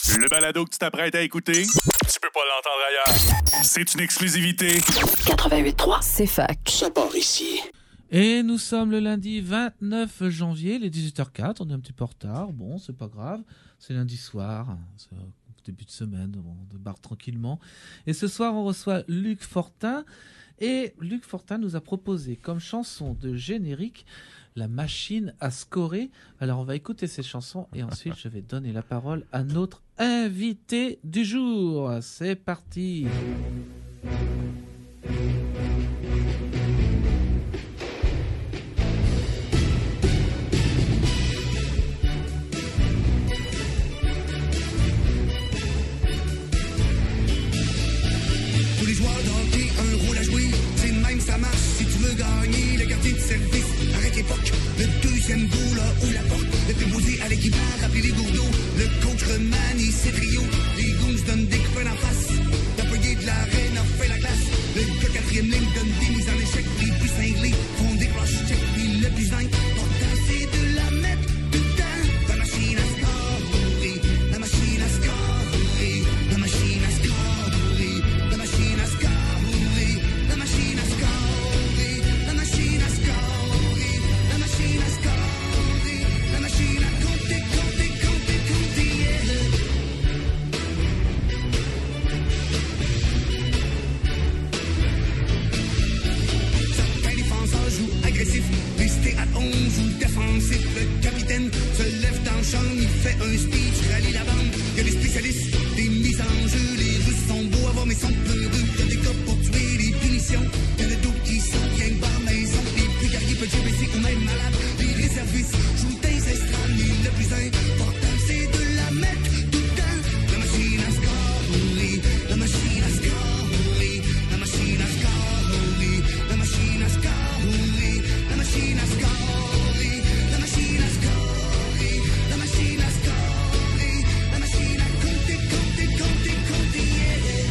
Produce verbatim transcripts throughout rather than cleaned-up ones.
Le balado que tu t'apprêtes à écouter, tu peux pas l'entendre ailleurs. C'est une exclusivité. quatre-vingt-huit trois, c'est fac. Ça part ici. Et nous sommes le lundi vingt-neuf janvier, les dix-huit heures quatre. On est un petit peu en retard. Bon, c'est pas grave. C'est lundi soir. C'est début de semaine. On débarque tranquillement. Et ce soir, on reçoit Luc Fortin. Et Luc Fortin nous a proposé comme chanson de générique La machine à scorer. Alors, on va écouter ces chansons et ensuite, je vais donner la parole à notre invité du jour. C'est parti. Tous les joueurs de hockey, un rôle à jouer. C'est de même, ça marche si tu veux gagner. Le gardien de service, arrête l'époque. Le deuxième goal, là, ouvre la porte. Le déposé à l'équipement, rappeler les gourdeaux. Le coach remanie ses trios. Les goons donnent des coups en face. L'employé de l'arène a fait la glace. Le gars quatrième ligne donne des mises en échec. Les plus cinglés font des cloches check. Puis le plus dingue, pourtant c'est de la mettre dedans. La machine à scorer. La machine à scorer. La machine à scorer. La machine à scorer. La machine à scorer. La machine à scorer. La machine à scorer. La machine à compter, compter, compter, compter. Yeah. Certains défenseurs jouent agressif, restés à onze ou défensif. Le capitaine se lève dans le champ, il fait un speech, rallie la bande. Il y a des spécialistes, des mises en jeu. Les Russes sont beaux à voir, mais sont peureux. Il y a des cas pour tuer, des punitions. Il y en a d'autres qui sont bien bas, mais ils sont les plus guerriers, petits blessés ou même malades. Les réservistes jouent des estrades, mais le plus important, c'est de la mettre dedans. La machine à scorer, la machine à scorer, la machine à scorer, la machine à scorer, la machine à scorer, la machine à scorer, la machine à scorer, la machine à compter, compter, compter, compter. Yeah.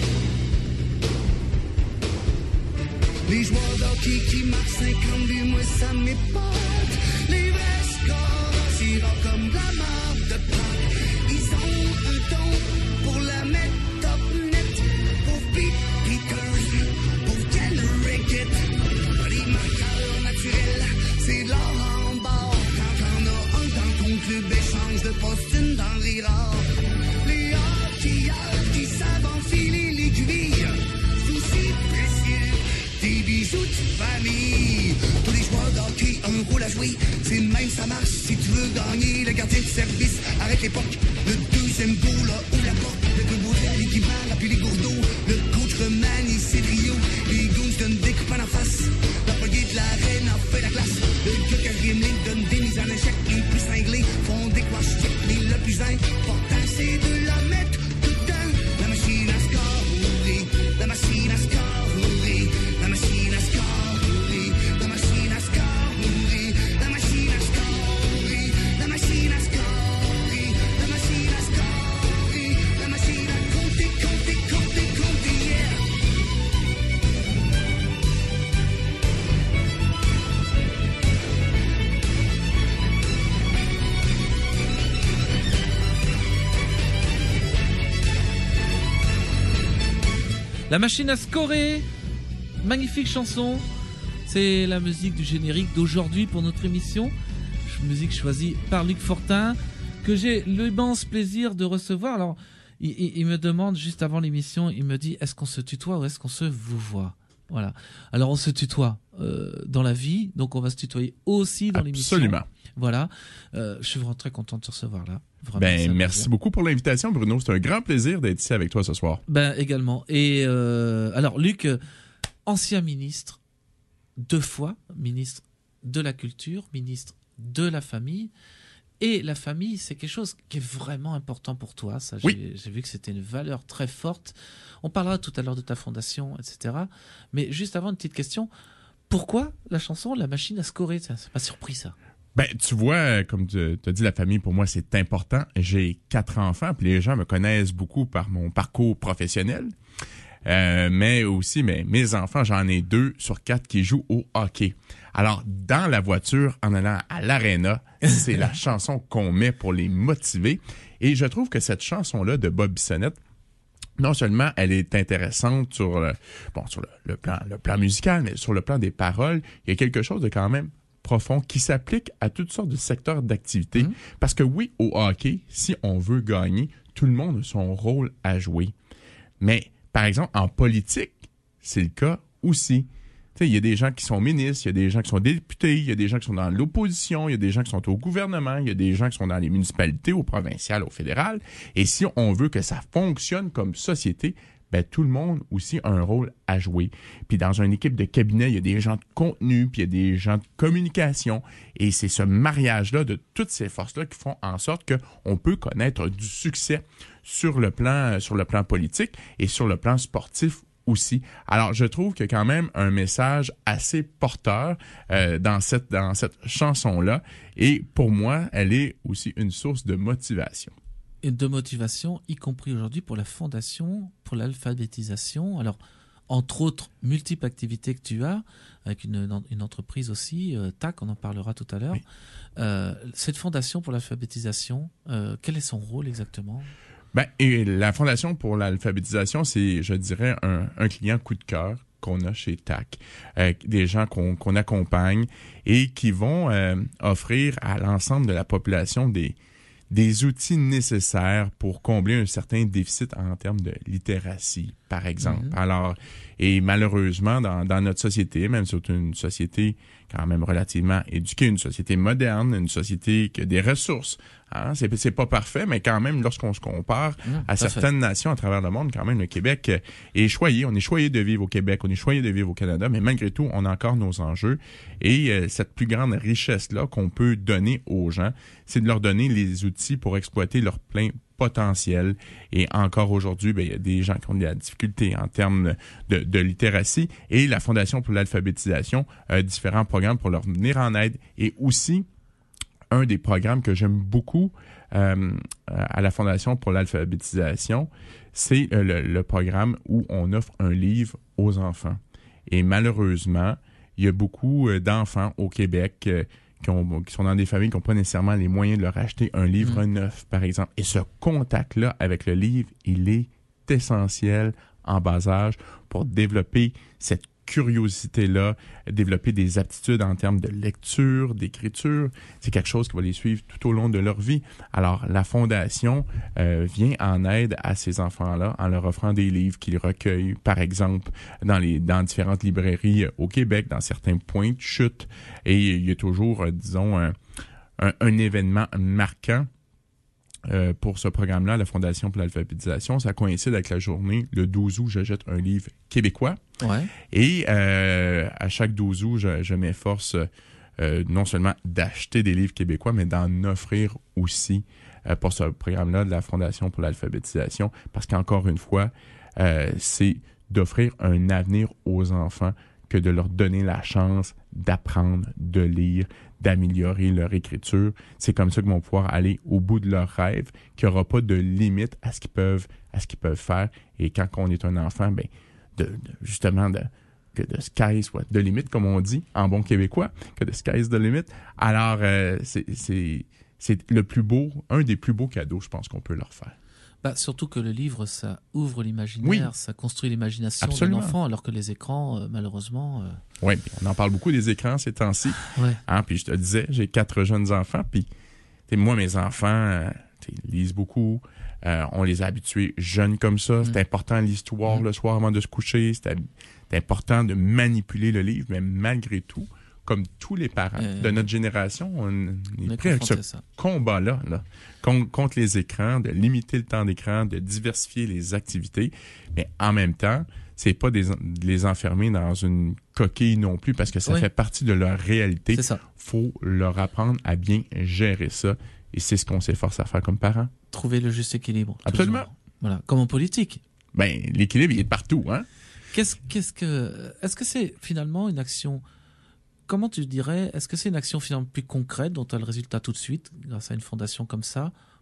Les joueurs d'hockey qui marquent cinquante buts, moi ça m'époque. Les vrais scores, c'est rare comme de la marque de Pâques. Ils ont un don pour la mettre top net. Pour Pete Peters, pour Ken Rickett. Les marqueurs naturels, c'est de l'or en bord. Quand t'en as un dans ton club, échange de poste, une denrée rare. Les hockeyeurs qui savent enfiler les cubilles, c'est aussi précieux. Des bijoux de famille. Tous les joueurs d'hockey, un rôle à jouer. C'est de même, ça marche si tu veux gagner. Le gardien de service, arrête l'époque. Le deuxième goal, là, ouvre la porte. Le déposé à l'équipement, appuie les gourdeaux. Le coach remanie ses trios. Les goons donnent des coups en face. L'employé de l'arène a fait la classe. Le gars quatrième ligne donne des mises en échec. Les plus cinglés font des cloches check. Mais le plus important, c'est de la mettre dedans. La machine à scorer. La machine à scorer. La machine à scorer. La machine à scorer. La machine à scorer. La machine à scorer. La machine à scorer. La machine à compter, compter, compter, compter. Yeah. La machine à scorer. Magnifique chanson. C'est la musique du générique d'aujourd'hui pour notre émission. Musique choisie par Luc Fortin, que j'ai l'immense plaisir de recevoir. Alors, il, il, il me demande juste avant l'émission, il me dit, est-ce qu'on se tutoie ou est-ce qu'on se vouvoie ? Voilà. Alors, on se tutoie euh, dans la vie, donc on va se tutoyer aussi dans l'émission. Absolument. Voilà. Euh, je suis vraiment très content de te recevoir là. Vraiment, ben, merci beaucoup pour l'invitation, Bruno. C'est un grand plaisir d'être ici avec toi ce soir. Ben, également. Et euh, alors, Luc, euh, ancien ministre, deux fois ministre de la Culture, ministre de la Famille. Et la famille, c'est quelque chose qui est vraiment important pour toi. Ça, j'ai, oui. j'ai vu que c'était une valeur très forte. On parlera tout à l'heure de ta fondation, et cetera. Mais juste avant, une petite question. Pourquoi la chanson « La machine à scorer » ? Ça, c'est pas surpris, ça. Ben, tu vois, comme tu as dit, la famille, pour moi, c'est important. J'ai quatre enfants, puis les gens me connaissent beaucoup par mon parcours professionnel. Euh, mais aussi, mais mes enfants, j'en ai deux sur quatre qui jouent au hockey. Alors, dans la voiture, en allant à l'aréna, c'est la chanson qu'on met pour les motiver. Et je trouve que cette chanson-là de Bob Bissonnette, non seulement elle est intéressante sur le, bon, sur le, le plan, le plan musical, mais sur le plan des paroles, il y a quelque chose de quand même profond qui s'applique à toutes sortes de secteurs d'activité. Mmh. Parce que oui, au hockey, si on veut gagner, tout le monde a son rôle à jouer. Mais, par exemple, en politique, c'est le cas aussi. Il y a des gens qui sont ministres, il y a des gens qui sont députés, il y a des gens qui sont dans l'opposition, il y a des gens qui sont au gouvernement, il y a des gens qui sont dans les municipalités, au provincial, au fédéral. Et si on veut que ça fonctionne comme société, ben tout le monde aussi a un rôle à jouer. Puis dans une équipe de cabinet, il y a des gens de contenu, puis il y a des gens de communication. Et c'est ce mariage-là de toutes ces forces-là qui font en sorte qu'on peut connaître du succès sur le plan, sur le plan politique et sur le plan sportif aussi. Alors, je trouve qu'il y a quand même un message assez porteur euh, dans cette dans cette chanson-là. Et pour moi, elle est aussi une source de motivation. Et de motivation, y compris aujourd'hui pour la Fondation pour l'alphabétisation. Alors, entre autres, multiples activités que tu as, avec une, une entreprise aussi, euh, T A C, on en parlera tout à l'heure. Oui. Euh, cette Fondation pour l'alphabétisation, euh, quel est son rôle exactement ? Ben, et la Fondation pour l'alphabétisation, c'est, je dirais, un, un client coup de cœur qu'on a chez T A C. Euh, des gens qu'on, qu'on accompagne et qui vont euh, offrir à l'ensemble de la population des, des outils nécessaires pour combler un certain déficit en termes de littératie, par exemple. Mm-hmm. Alors, et malheureusement, dans, dans notre société, même si c'est une société quand même relativement éduquée, une société moderne, une société qui a des ressources. Hein? C'est, c'est pas parfait, mais quand même, lorsqu'on se compare mmh, à certaines fait. nations à travers le monde, quand même, le Québec est choyé. On est choyé de vivre au Québec, on est choyé de vivre au Canada, mais malgré tout, on a encore nos enjeux. Et euh, cette plus grande richesse-là qu'on peut donner aux gens, c'est de leur donner les outils pour exploiter leur plein potentiel. Et encore aujourd'hui, ben, il y a des gens qui ont de la difficulté en termes de, de littératie. Et la Fondation pour l'alphabétisation a différents programmes pour leur venir en aide. Et aussi, un des programmes que j'aime beaucoup euh, à la Fondation pour l'alphabétisation, c'est le, le programme où on offre un livre aux enfants. Et malheureusement, il y a beaucoup d'enfants au Québec euh, Qui, ont, qui sont dans des familles qui n'ont pas nécessairement les moyens de leur acheter un livre mmh. neuf, par exemple. Et ce contact-là avec le livre, il est essentiel en bas âge pour développer cette curiosité-là, développer des aptitudes en termes de lecture, d'écriture. C'est quelque chose qui va les suivre tout au long de leur vie. Alors, la Fondation euh, vient en aide à ces enfants-là en leur offrant des livres qu'ils recueillent, par exemple, dans les dans différentes librairies au Québec, dans certains points de chute. Et il y a toujours, euh, disons, un, un, un événement marquant Euh, pour ce programme-là, la Fondation pour l'alphabétisation. Ça coïncide avec la journée, le douze août, je jette un livre québécois. Ouais. Et euh, à chaque douze août, je, je m'efforce euh, non seulement d'acheter des livres québécois, mais d'en offrir aussi euh, pour ce programme-là de la Fondation pour l'alphabétisation. Parce qu'encore une fois, euh, c'est d'offrir un avenir aux enfants que de leur donner la chance d'apprendre, de lire, d'améliorer leur écriture. C'est comme ça qu'ils vont pouvoir aller au bout de leurs rêves, qu'il n'y aura pas de limite à ce qu'ils peuvent, à ce qu'ils peuvent faire. Et quand on est un enfant, ben, de, de justement, de, que the sky's what, the limit, comme on dit en bon québécois, que the sky's the limit. Alors, euh, c'est, c'est, c'est le plus beau, un des plus beaux cadeaux, je pense, qu'on peut leur faire. Bah, surtout que le livre, ça ouvre l'imaginaire, oui. ça construit l'imagination Absolument. d'un enfant, alors que les écrans, euh, malheureusement... Euh... Oui, on en parle beaucoup des écrans ces temps-ci. Ouais. Hein, puis je te disais, j'ai quatre jeunes enfants, puis moi, mes enfants, euh, ils lisent beaucoup. Euh, on les a habitués jeunes comme ça. Mm. C'est important l'histoire mm. le soir avant de se coucher. C'est, c'est important de manipuler le livre, mais malgré tout, comme tous les parents euh, de notre génération, on, on est prêt avec ce ça. combat-là, là, contre, contre les écrans, de limiter le temps d'écran, de diversifier les activités, mais en même temps, c'est pas des, de les enfermer dans une coquille non plus, parce que ça oui. fait partie de leur réalité. C'est ça. Faut leur apprendre à bien gérer ça, et c'est ce qu'on s'efforce à faire comme parents. Trouver le juste équilibre. Absolument. Toujours. Voilà, comme en politique. Ben, l'équilibre, il est partout, hein. Qu'est-ce, qu'est-ce que, est-ce que c'est finalement une action... Comment tu dirais, est-ce que c'est une action finalement plus concrète dont tu as le résultat tout de suite grâce à une fondation comme ça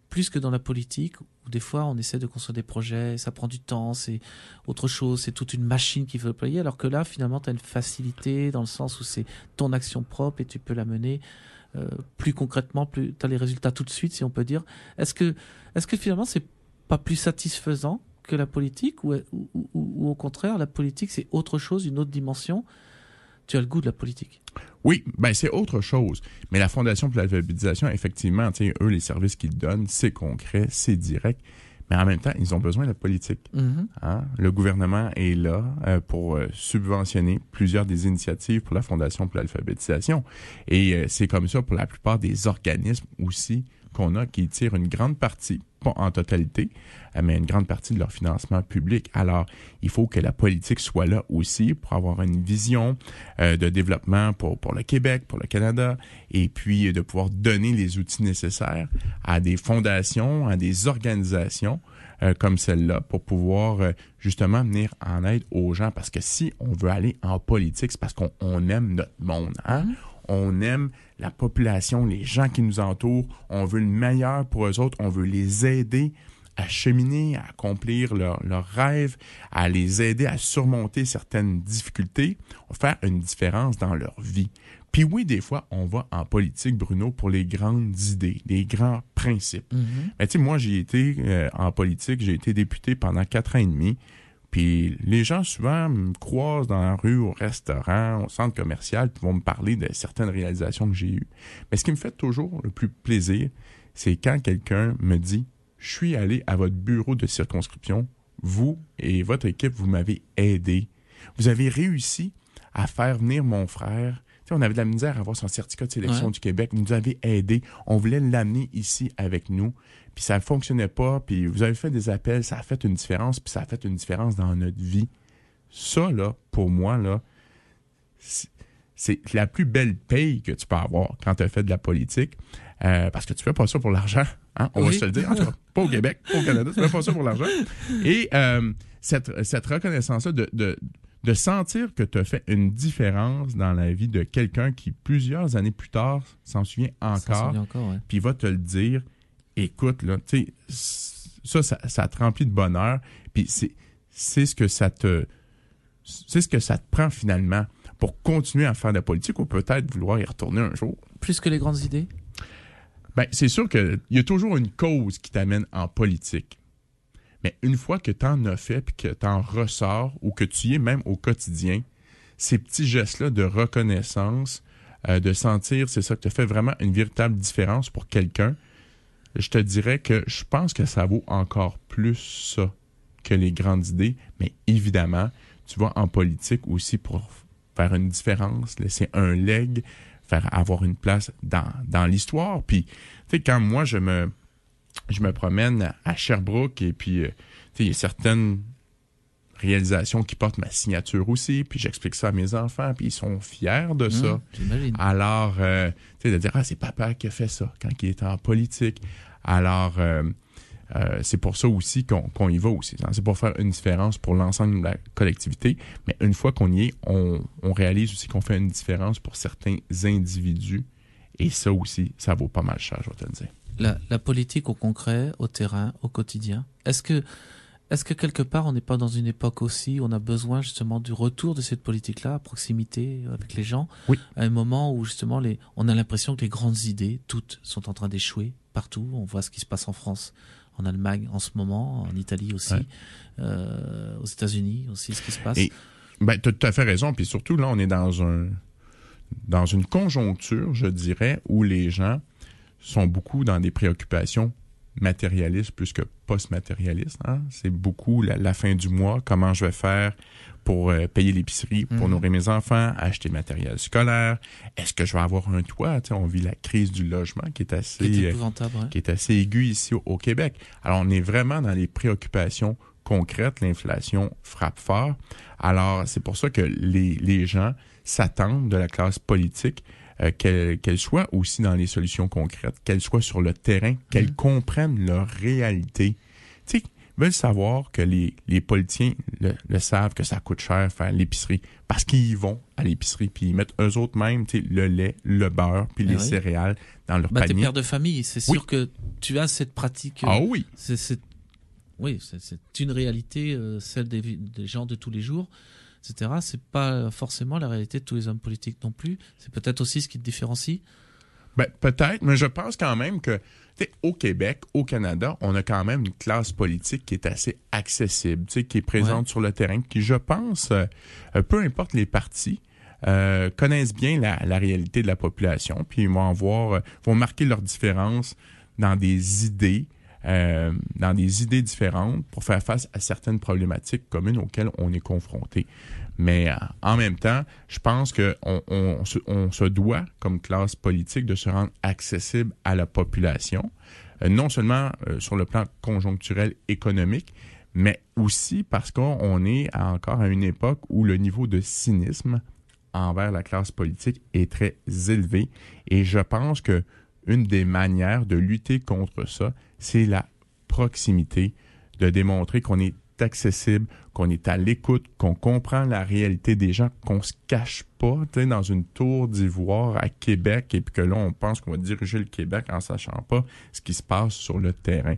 plus que dans la politique, où des fois on essaie de construire des projets, ça prend du temps, c'est autre chose, c'est toute une machine qu'il faut déployer, alors que là, finalement, tu as une facilité dans le sens où c'est ton action propre et tu peux la mener euh, plus concrètement, plus tu as les résultats tout de suite, si on peut dire. Est-ce que, est-ce que finalement, c'est pas plus satisfaisant que la politique, ou, ou, ou, ou au contraire, la politique, c'est autre chose, une autre dimension? Tu as le goût de la politique. Oui, ben c'est autre chose. Mais la Fondation pour l'alphabétisation, effectivement, eux, les services qu'ils donnent, c'est concret, c'est direct. Mais en même temps, ils ont besoin de la politique. Mm-hmm. Hein? Le gouvernement est là euh, pour euh, subventionner plusieurs des initiatives pour la Fondation pour l'alphabétisation. Et euh, c'est comme ça pour la plupart des organismes aussi qu'on a qui tirent une grande partie, pas en totalité, mais une grande partie de leur financement public. Alors, il faut que la politique soit là aussi pour avoir une vision euh, de développement pour, pour le Québec, pour le Canada, et puis de pouvoir donner les outils nécessaires à des fondations, à des organisations euh, comme celle-là pour pouvoir euh, justement venir en aide aux gens. Parce que si on veut aller en politique, c'est parce qu'on on aime notre monde, hein? Mm-hmm. On aime la population, les gens qui nous entourent. On veut le meilleur pour eux autres. On veut les aider à cheminer, à accomplir leurs leur rêves, à les aider à surmonter certaines difficultés, faire une différence dans leur vie. Puis oui, des fois, on va en politique, Bruno, pour les grandes idées, les grands principes. Mm-hmm. Mais tu sais, moi, j'ai été euh, en politique, j'ai été député pendant quatre ans et demi. Puis les gens, souvent, me croisent dans la rue, au restaurant, au centre commercial, puis vont me parler de certaines réalisations que j'ai eues. Mais ce qui me fait toujours le plus plaisir, c'est quand quelqu'un me dit « Je suis allé à votre bureau de circonscription, vous et votre équipe, vous m'avez aidé. Vous avez réussi à faire venir mon frère. » Tu sais, on avait de la misère à avoir son certificat de sélection ouais. du Québec. Vous nous avez aidé. On voulait l'amener ici avec nous. Puis ça ne fonctionnait pas, puis vous avez fait des appels, ça a fait une différence, puis ça a fait une différence dans notre vie. Ça, là, pour moi, là, c'est, c'est la plus belle paye que tu peux avoir quand tu as fait de la politique, euh, parce que tu fais pas ça pour l'argent, hein? On oui. va se le dire, en tout cas, pas au Québec, pas au Canada, tu fais pas ça pour l'argent. Et euh, cette, cette reconnaissance-là de, de, de sentir que tu as fait une différence dans la vie de quelqu'un qui, plusieurs années plus tard, s'en souvient encore, encore ouais. puis va te le dire. Écoute, là, tu sais, ça, ça, ça te remplit de bonheur, puis c'est, c'est ce que ça te, c'est ce que ça te prend finalement pour continuer à faire de la politique ou peut-être vouloir y retourner un jour. Plus que les grandes idées? Ben, c'est sûr qu'il y a toujours une cause qui t'amène en politique. Mais une fois que tu en as fait, puis que tu en ressors, ou que tu y es même au quotidien, ces petits gestes-là de reconnaissance, euh, de sentir, c'est ça, que tu as fait vraiment une véritable différence pour quelqu'un, je te dirais que je pense que ça vaut encore plus ça que les grandes idées. Mais évidemment, tu vas en politique aussi pour faire une différence, laisser un legs, faire avoir une place dans, dans l'histoire. Puis, tu sais, quand moi, je me, je me promène à Sherbrooke et puis, tu sais, il y a certaines réalisations qui portent ma signature aussi, puis j'explique ça à mes enfants, puis ils sont fiers de ça. Mmh, j'imagine. Alors, euh, tu sais, de dire, ah, c'est papa qui a fait ça quand il était en politique. Alors, euh, euh, c'est pour ça aussi qu'on, qu'on y va aussi. C'est pour faire une différence pour l'ensemble de la collectivité. Mais une fois qu'on y est, on, on réalise aussi qu'on fait une différence pour certains individus. Et ça aussi, ça vaut pas mal cher, je vais te le dire. La, la politique au concret, au terrain, au quotidien. Est-ce que, est-ce que quelque part, on n'est pas dans une époque aussi où on a besoin justement du retour de cette politique-là, à proximité avec les gens, oui. à un moment où justement les, on a l'impression que les grandes idées, toutes, sont en train d'échouer partout. On voit ce qui se passe en France, en Allemagne en ce moment, en Italie aussi, ouais. euh, aux États-Unis aussi, ce qui se passe. Et, ben, tu as tout à fait raison. Puis surtout, là, on est dans un, dans une conjoncture, je dirais, où les gens sont beaucoup dans des préoccupations matérialistes plus que post-matérialistes. Hein? C'est beaucoup la, la fin du mois, comment je vais faire pour euh, payer l'épicerie, pour mmh. nourrir mes enfants, acheter le matériel scolaire. Est-ce que je vais avoir un toit? T'sais, on vit la crise du logement qui est assez, qui est épouvantable, euh, ouais. qui est assez aiguë ici au, au Québec. Alors, on est vraiment dans les préoccupations concrètes. L'inflation frappe fort. Alors, c'est pour ça que les, les gens s'attendent de la classe politique Euh, qu'elle, qu'elle soit aussi dans les solutions concrètes, qu'elle soit sur le terrain, qu'elle mmh. comprenne leur réalité. Tu sais, veulent savoir que les, les politiciens le, le savent que ça coûte cher faire l'épicerie parce qu'ils y vont à l'épicerie puis ils mettent eux autres même le lait, le beurre puis eh les oui. céréales dans leur bah, panier. T'es père de famille, c'est sûr oui. que tu as cette pratique. Ah oui. C'est, c'est, oui, c'est, c'est une réalité, euh, celle des, des gens de tous les jours, et cetera. C'est pas forcément la réalité de tous les hommes politiques non plus. C'est peut-être aussi ce qui te différencie. Ben, peut-être, mais je pense quand même que au Québec, au Canada, on a quand même une classe politique qui est assez accessible, qui est présente ouais. sur le terrain, qui, je pense, euh, peu importe les partis, euh, connaissent bien la, la réalité de la population, puis ils vont en voir, euh, vont marquer leurs différences dans des idées, euh, dans des idées différentes pour faire face à certaines problématiques communes auxquelles on est confronté. Mais euh, en même temps, je pense qu'on on, on, se, on se doit, comme classe politique, de se rendre accessible à la population, euh, non seulement euh, sur le plan conjoncturel économique, mais aussi parce qu'on est à, encore à une époque où le niveau de cynisme envers la classe politique est très élevé. Et je pense que une des manières de lutter contre ça, c'est la proximité, de démontrer qu'on est accessible, qu'on est à l'écoute, qu'on comprend la réalité des gens, qu'on se cache pas dans une tour d'ivoire à Québec et puis que là, on pense qu'on va diriger le Québec en sachant pas ce qui se passe sur le terrain.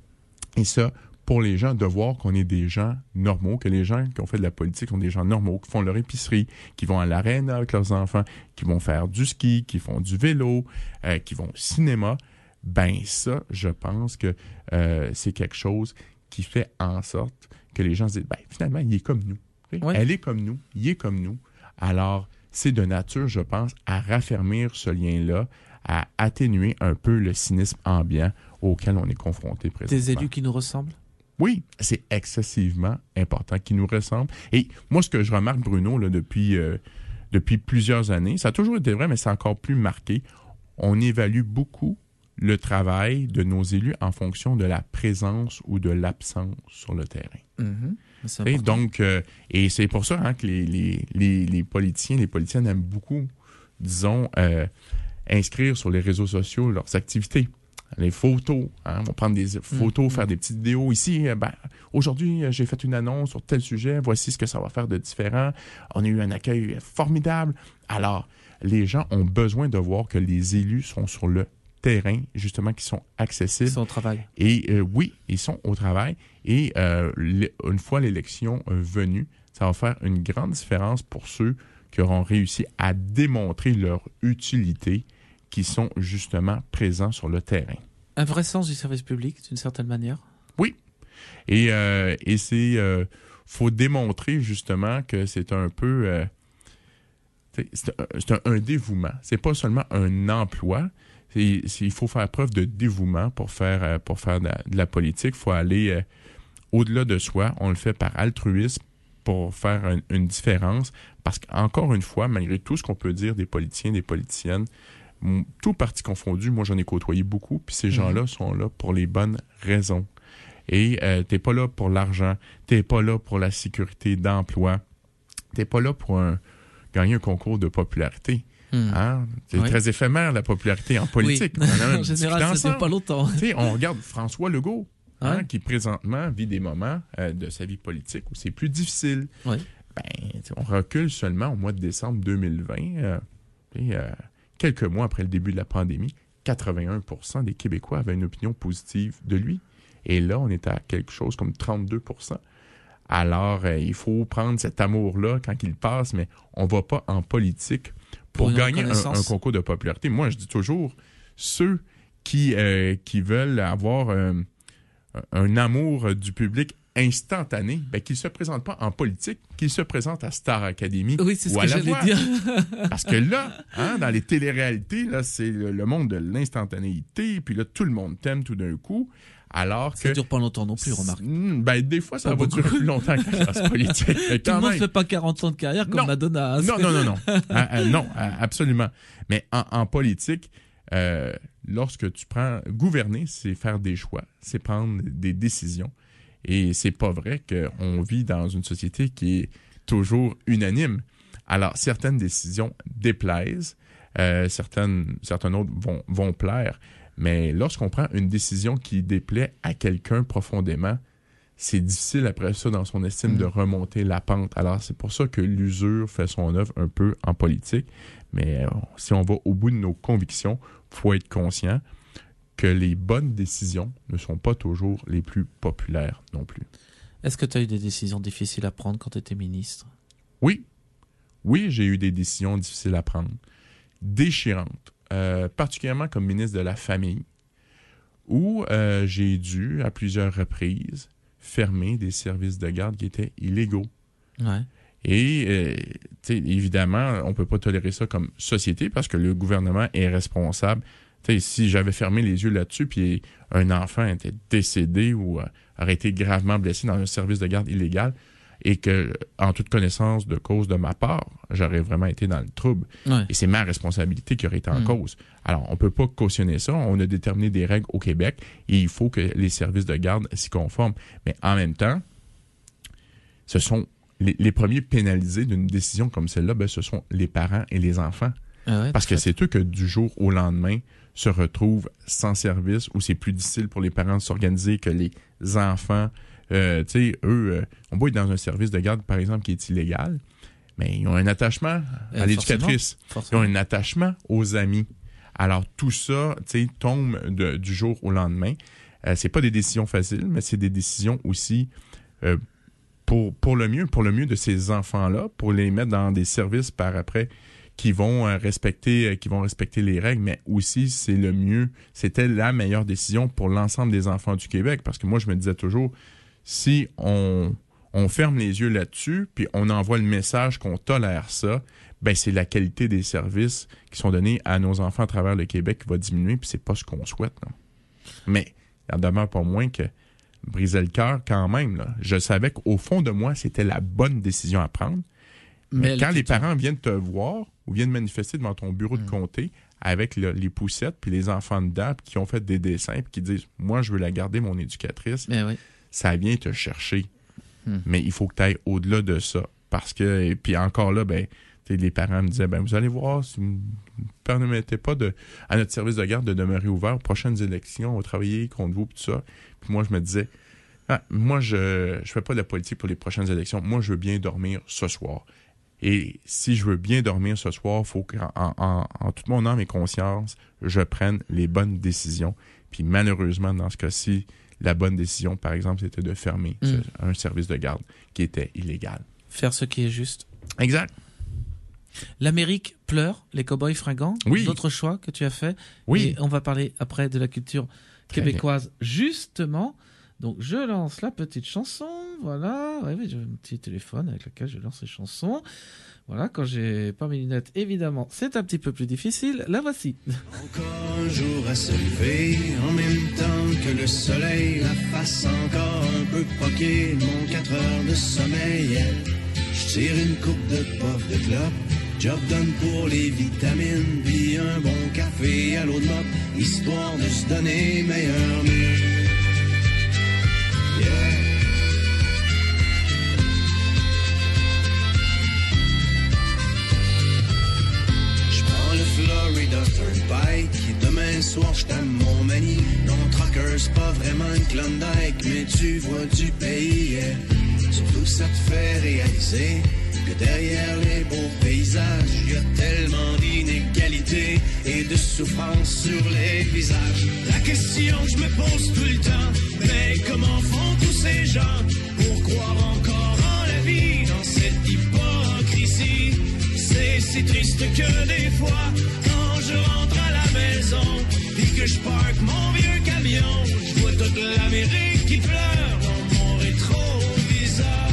Et ça, pour les gens, de voir qu'on est des gens normaux, que les gens qui ont fait de la politique sont des gens normaux, qui font leur épicerie, qui vont à l'aréna avec leurs enfants, qui vont faire du ski, qui font du vélo, euh, qui vont au cinéma, ben ça, je pense que euh, c'est quelque chose qui fait en sorte que les gens se disent, ben, finalement, il est comme nous. Oui. Elle est comme nous, il est comme nous. Alors, c'est de nature, je pense, à raffermir ce lien-là, à atténuer un peu le cynisme ambiant auquel on est confronté présentement. Des élus qui nous ressemblent? Oui, c'est excessivement important qu'ils nous ressemblent. Et moi, ce que je remarque, Bruno, là, depuis, euh, depuis plusieurs années, ça a toujours été vrai, mais c'est encore plus marqué, on évalue beaucoup le travail de nos élus en fonction de la présence ou de l'absence sur le terrain. Mmh, et donc, euh, et c'est pour ça hein, que les, les, les, les politiciens, les politiciennes aiment beaucoup, disons, euh, inscrire sur les réseaux sociaux leurs activités. Les photos, hein, on va prendre des photos, mmh. faire des petites vidéos. Ici, euh, ben, aujourd'hui, j'ai fait une annonce sur tel sujet, voici ce que ça va faire de différent. On a eu un accueil formidable. Alors, les gens ont besoin de voir que les élus sont sur le terrain, justement, qui sont accessibles. Ils sont au travail. Et euh, oui, ils sont au travail. Et euh, une fois l'élection euh, venue, ça va faire une grande différence pour ceux qui auront réussi à démontrer leur utilité, qui sont justement présents sur le terrain. Un vrai sens du service public, d'une certaine manière? Oui. Et, euh, et c'est... Euh, faut démontrer, justement, que c'est un peu... Euh, c'est, un, c'est un, un dévouement. C'est pas seulement un emploi. C'est, c'est, il faut faire preuve de dévouement pour faire, pour faire de la, de la politique. Il faut aller euh, au-delà de soi. On le fait par altruisme pour faire un, une différence. Parce qu'encore une fois, malgré tout ce qu'on peut dire des politiciens, des politiciennes, tout parti confondu, moi j'en ai côtoyé beaucoup, puis ces mmh. gens-là sont là pour les bonnes raisons. Et euh, t'es pas là pour l'argent, t'es pas là pour la sécurité d'emploi, t'es pas là pour un, gagner un concours de popularité. Mmh. Hein? C'est oui. très éphémère, la popularité en politique. Oui. En général, ça dure pas longtemps. On regarde François Legault, ouais. hein, qui présentement vit des moments euh, de sa vie politique où c'est plus difficile. Oui. Ben, on recule seulement au mois de décembre deux mille vingt. Euh, et, euh, quelques mois après le début de la pandémie, quatre-vingt-un pour cent des Québécois avaient une opinion positive de lui. Et là, on est à quelque chose comme trente-deux pour cent. Alors, euh, il faut prendre cet amour-là quand il passe, mais on ne va pas en politique pour, pour gagner un, un concours de popularité. Moi, je dis toujours, ceux qui, euh, qui veulent avoir euh, un amour du public instantané, ben, qu'ils ne se présentent pas en politique, qu'ils se présentent à Star Academy oui, c'est ce ou que à la j'allais voix. dire. Parce que là, hein, dans les téléréalités, là, c'est le, le monde de l'instantanéité, puis là, tout le monde t'aime tout d'un coup, alors ça que... Ça dure pas longtemps non plus, remarque. Ben, des fois, ça pas va beaucoup. durer plus longtemps que la classe politique. Tout le monde ne fait pas quarante ans de carrière comme non. Madonna. Hein. Non, non, non, non. ah, ah, non, ah, absolument. Mais en, en politique, euh, lorsque tu prends... Gouverner, c'est faire des choix, c'est prendre des décisions. Et c'est pas vrai qu'on vit dans une société qui est toujours unanime. Alors, certaines décisions déplaisent, euh, certaines, certaines autres vont, vont plaire, mais lorsqu'on prend une décision qui déplaît à quelqu'un profondément, c'est difficile après ça, dans son estime, mmh. de remonter la pente. Alors, c'est pour ça que l'usure fait son œuvre un peu en politique. Mais euh, si on va au bout de nos convictions, il faut être conscient que les bonnes décisions ne sont pas toujours les plus populaires non plus. Est-ce que tu as eu des décisions difficiles à prendre quand tu étais ministre? Oui. Oui, j'ai eu des décisions difficiles à prendre. Déchirantes. Euh, particulièrement comme ministre de la Famille, où euh, j'ai dû, à plusieurs reprises, fermer des services de garde qui étaient illégaux. Ouais. Et, euh, évidemment, on ne peut pas tolérer ça comme société parce que le gouvernement est responsable. T'sais, si j'avais fermé les yeux là-dessus, puis un enfant était décédé ou euh, aurait été gravement blessé dans un service de garde illégal, et que, en toute connaissance de cause de ma part, j'aurais vraiment été dans le trouble. Ouais. Et c'est ma responsabilité qui aurait été en mmh. cause. Alors, on ne peut pas cautionner ça. On a déterminé des règles au Québec et il faut que les services de garde s'y conforment. Mais en même temps, ce sont les, les premiers pénalisés d'une décision comme celle-là, ben, ce sont les parents et les enfants. Ah ouais, Parce que c'est eux que du jour au lendemain se retrouvent sans service, où c'est plus difficile pour les parents de s'organiser que les enfants. Euh, tu sais, eux, euh, on va être dans un service de garde, par exemple, qui est illégal, mais ils ont un attachement à euh, l'éducatrice. Forcément, forcément. Ils ont un attachement aux amis. Alors, tout ça, tu sais, tombe de, du jour au lendemain. Euh, c'est pas des décisions faciles, mais c'est des décisions aussi euh, pour, pour le mieux, pour le mieux de ces enfants-là, pour les mettre dans des services par après qui vont euh, respecter, euh, qui vont respecter les règles, mais aussi, c'est le mieux, c'était la meilleure décision pour l'ensemble des enfants du Québec, parce que moi, je me disais toujours, si on, on ferme les yeux là-dessus, puis on envoie le message qu'on tolère ça, ben c'est la qualité des services qui sont donnés à nos enfants à travers le Québec qui va diminuer, puis c'est pas ce qu'on souhaite. Non. Mais il en demeure pas moins que briser le cœur quand même. Là. Je savais qu'au fond de moi, c'était la bonne décision à prendre. Mais, Mais quand les parents viennent te voir ou viennent manifester devant ton bureau mmh. de comté avec le, les poussettes puis les enfants dedans puis qui ont fait des dessins puis qui disent « Moi, je veux la garder, mon éducatrice. » Mais oui. Ça vient te chercher. Hmm. Mais il faut que tu ailles au-delà de ça. Parce que, et puis encore là, ben, les parents me disaient, ben, vous allez voir, si vous ne permettez pas de, à notre service de garde de demeurer ouvert aux prochaines élections, on va travailler contre vous, tout ça. Puis moi, je me disais, ah, moi, je je fais pas de la politique pour les prochaines élections. Moi, je veux bien dormir ce soir. Et si je veux bien dormir ce soir, il faut qu'en en, en, en toute mon âme et conscience, je prenne les bonnes décisions. Puis malheureusement, dans ce cas-ci, la bonne décision, par exemple, c'était de fermer mmh. ce, un service de garde qui était illégal. Faire ce qui est juste. Exact. L'Amérique pleure, les cow-boys fringants. Oui. D'autres choix que tu as fait. Oui. Et on va parler après de la culture Très québécoise, bien. Justement. Donc, je lance la petite chanson. Voilà. Oui, oui, j'ai un petit téléphone avec lequel je lance les chansons. Voilà, quand j'ai pas mes lunettes, évidemment, c'est un petit peu plus difficile. La voici. Encore un jour à se lever, en même temps que le soleil, la face encore un peu poquée, mon quatre heures de sommeil. Je tire une coupe de puff de clope, job done pour les vitamines, puis un bon café à l'eau de mop, histoire de se donner meilleur mieux. Yeah. Florida Turnpike, demain soir j't'aime mon mani. Non, trucker c'est pas vraiment une Klondike, mais tu vois du pays, yeah. Surtout ça te fait réaliser que derrière les beaux paysages, y a tellement d'inégalités et de souffrance sur les visages. La question que je me pose tout le temps, mais comment font tous ces gens pour croire encore en la vie dans cette hypocrisie? C'est si triste que des fois, quand je rentre à la maison, puis que je parque mon vieux camion, je vois toute l'Amérique qui pleure dans mon rétroviseur.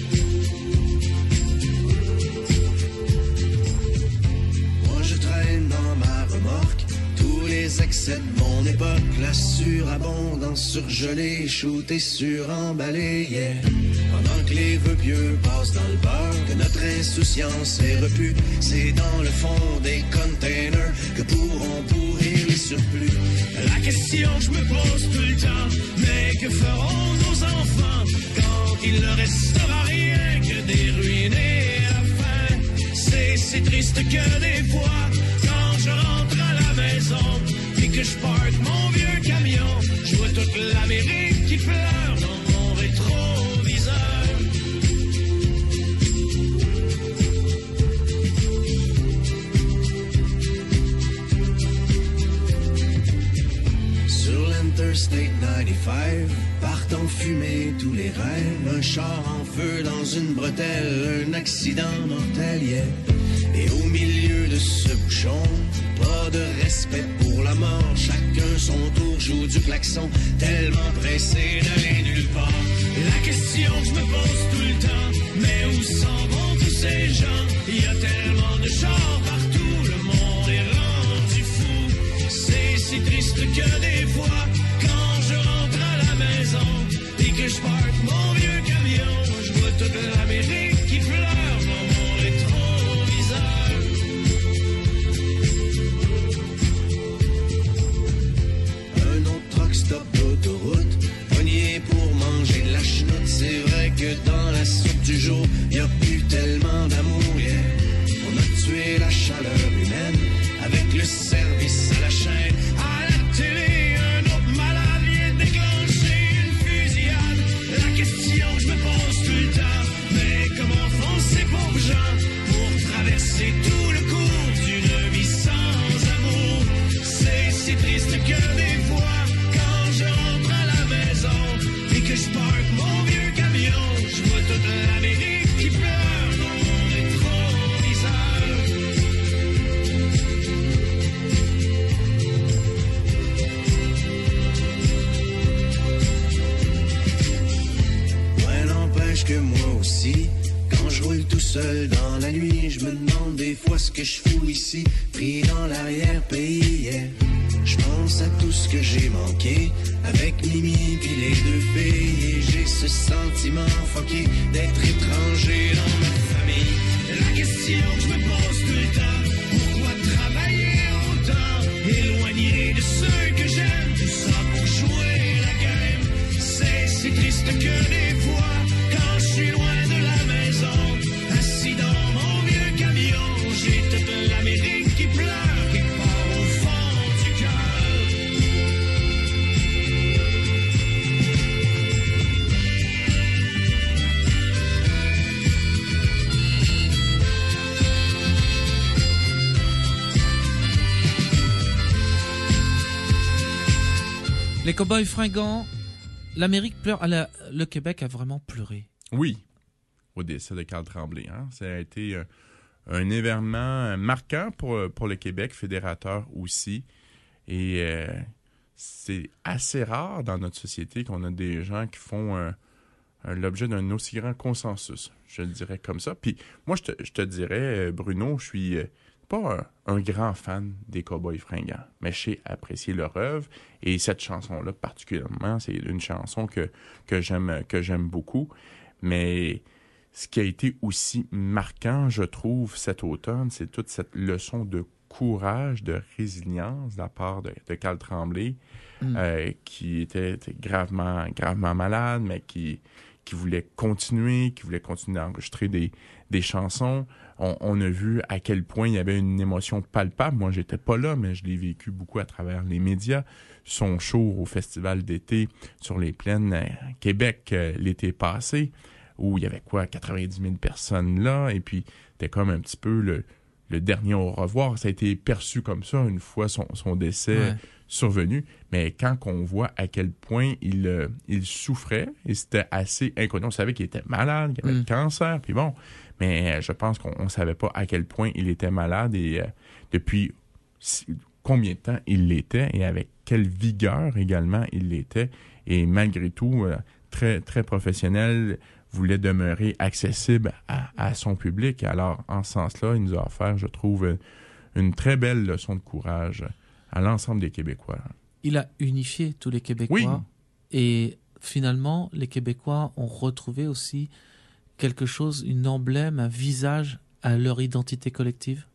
Moi je traîne dans ma remorque tous les excès de mon époque, la surabondance surgelée, shootée, suremballée, yeah. Pendant que les vœux pieux passent dans le beurre, que notre insouciance est repue, c'est dans le fond des containers que pourront pourrir les surplus. La question que je me pose tout le temps, mais que feront nos enfants quand il ne restera rien que des ruines et la faim? C'est si triste que des fois, quand je rentre à la maison et que je parque mon vieux camion, je vois toute l'Amérique qui pleure dans mon rétro. fumée, tous les rêves, un char en feu dans une bretelle, un accident mortel, yeah. Et au milieu de ce bouchon, pas de respect pour la mort, chacun son tour joue du klaxon, tellement pressé d'aller nulle part. La question que je me pose tout le temps, mais où s'en vont tous ces gens? Il y a tellement de chars partout, le monde est rendu fou. C'est si triste que des fois, quand je rentre à la maison et que je parque mon vieux camion, je vois toute l'Amérique qui pleure dans mon rétroviseur. Un autre truck stop d'autoroute, pogné pour manger de la chenoute. C'est vrai que dans la soupe du jour, y a plus tellement d'amour, yeah. On a tué la chaleur humaine avec le service à la chaîne. À la télé, un autre malade vient déclencher une fusillade. La question que je me pose tout le temps, mais comment font ces pauvres gens pour traverser tout le cours d'une vie sans amour? C'est si triste que des fois, quand je rentre à la maison et que je parque mon vieux camion, je vois toute l'Amérique qui pleure dans mon rétroviseur. Ouais, n'empêche que moi aussi, quand je roule tout seul dans la nuit, je me demande des fois ce que je fous ici, pris dans l'arrière-pays, yeah. Je pense à tout ce que j'ai manqué avec Mimi puis les deux filles, et j'ai ce sentiment fucké d'être étranger dans ma famille. La question que je me pose tout le temps, pourquoi travailler autant, éloigné de ceux que j'aime, tout ça pour jouer la game. C'est si triste que des fois, quand je suis loin de la maison, assis dans mon vieux camion, j'ai toute l'Amérique qui pleure quelque part au fond du cœur. Les Cowboys Fringants, l'Amérique pleure, ah, la- le Québec a vraiment pleuré. Oui, au décès de Carl Tremblay. Hein? Ça a été un, un événement marquant pour, pour le Québec, fédérateur aussi. Et euh, c'est assez rare dans notre société qu'on a des gens qui font un, un- l'objet d'un aussi grand consensus. Je le dirais comme ça. Puis moi, je te, je te dirais, Bruno, je suis euh, pas un, un grand fan des Cowboys Fringants, mais je sais apprécier leur œuvre. Et cette chanson-là, particulièrement, c'est une chanson que, que j'aime que j'aime beaucoup. Mais ce qui a été aussi marquant, je trouve, cet automne, c'est toute cette leçon de courage, de résilience de la part de, de Carl Tremblay, mm. euh, qui était, était gravement, gravement malade, mais qui, qui voulait continuer, qui voulait continuer d'enregistrer des, des chansons. On, on a vu à quel point il y avait une émotion palpable. Moi, j'étais pas là, mais je l'ai vécu beaucoup à travers les médias. Son show au Festival d'été sur les plaines à Québec euh, l'été passé, où il y avait quoi, quatre-vingt-dix mille personnes là, et puis c'était comme un petit peu le, le dernier au revoir. Ça a été perçu comme ça une fois son, son décès ouais. survenu, mais quand on voit à quel point il, euh, il souffrait, et c'était assez inconnu, on savait qu'il était malade, qu'il avait mm. le cancer, puis bon, mais je pense qu'on ne savait pas à quel point il était malade et euh, depuis si, combien de temps il l'était et avec quelle vigueur également il l'était. Et malgré tout, euh, très, très professionnel, voulait demeurer accessible à, à son public. Alors, en ce sens-là, il nous a offert, je trouve, une très belle leçon de courage à l'ensemble des Québécois. Il a unifié tous les Québécois. Oui. Et finalement, les Québécois ont retrouvé aussi quelque chose, une emblème, un visage à leur identité collective?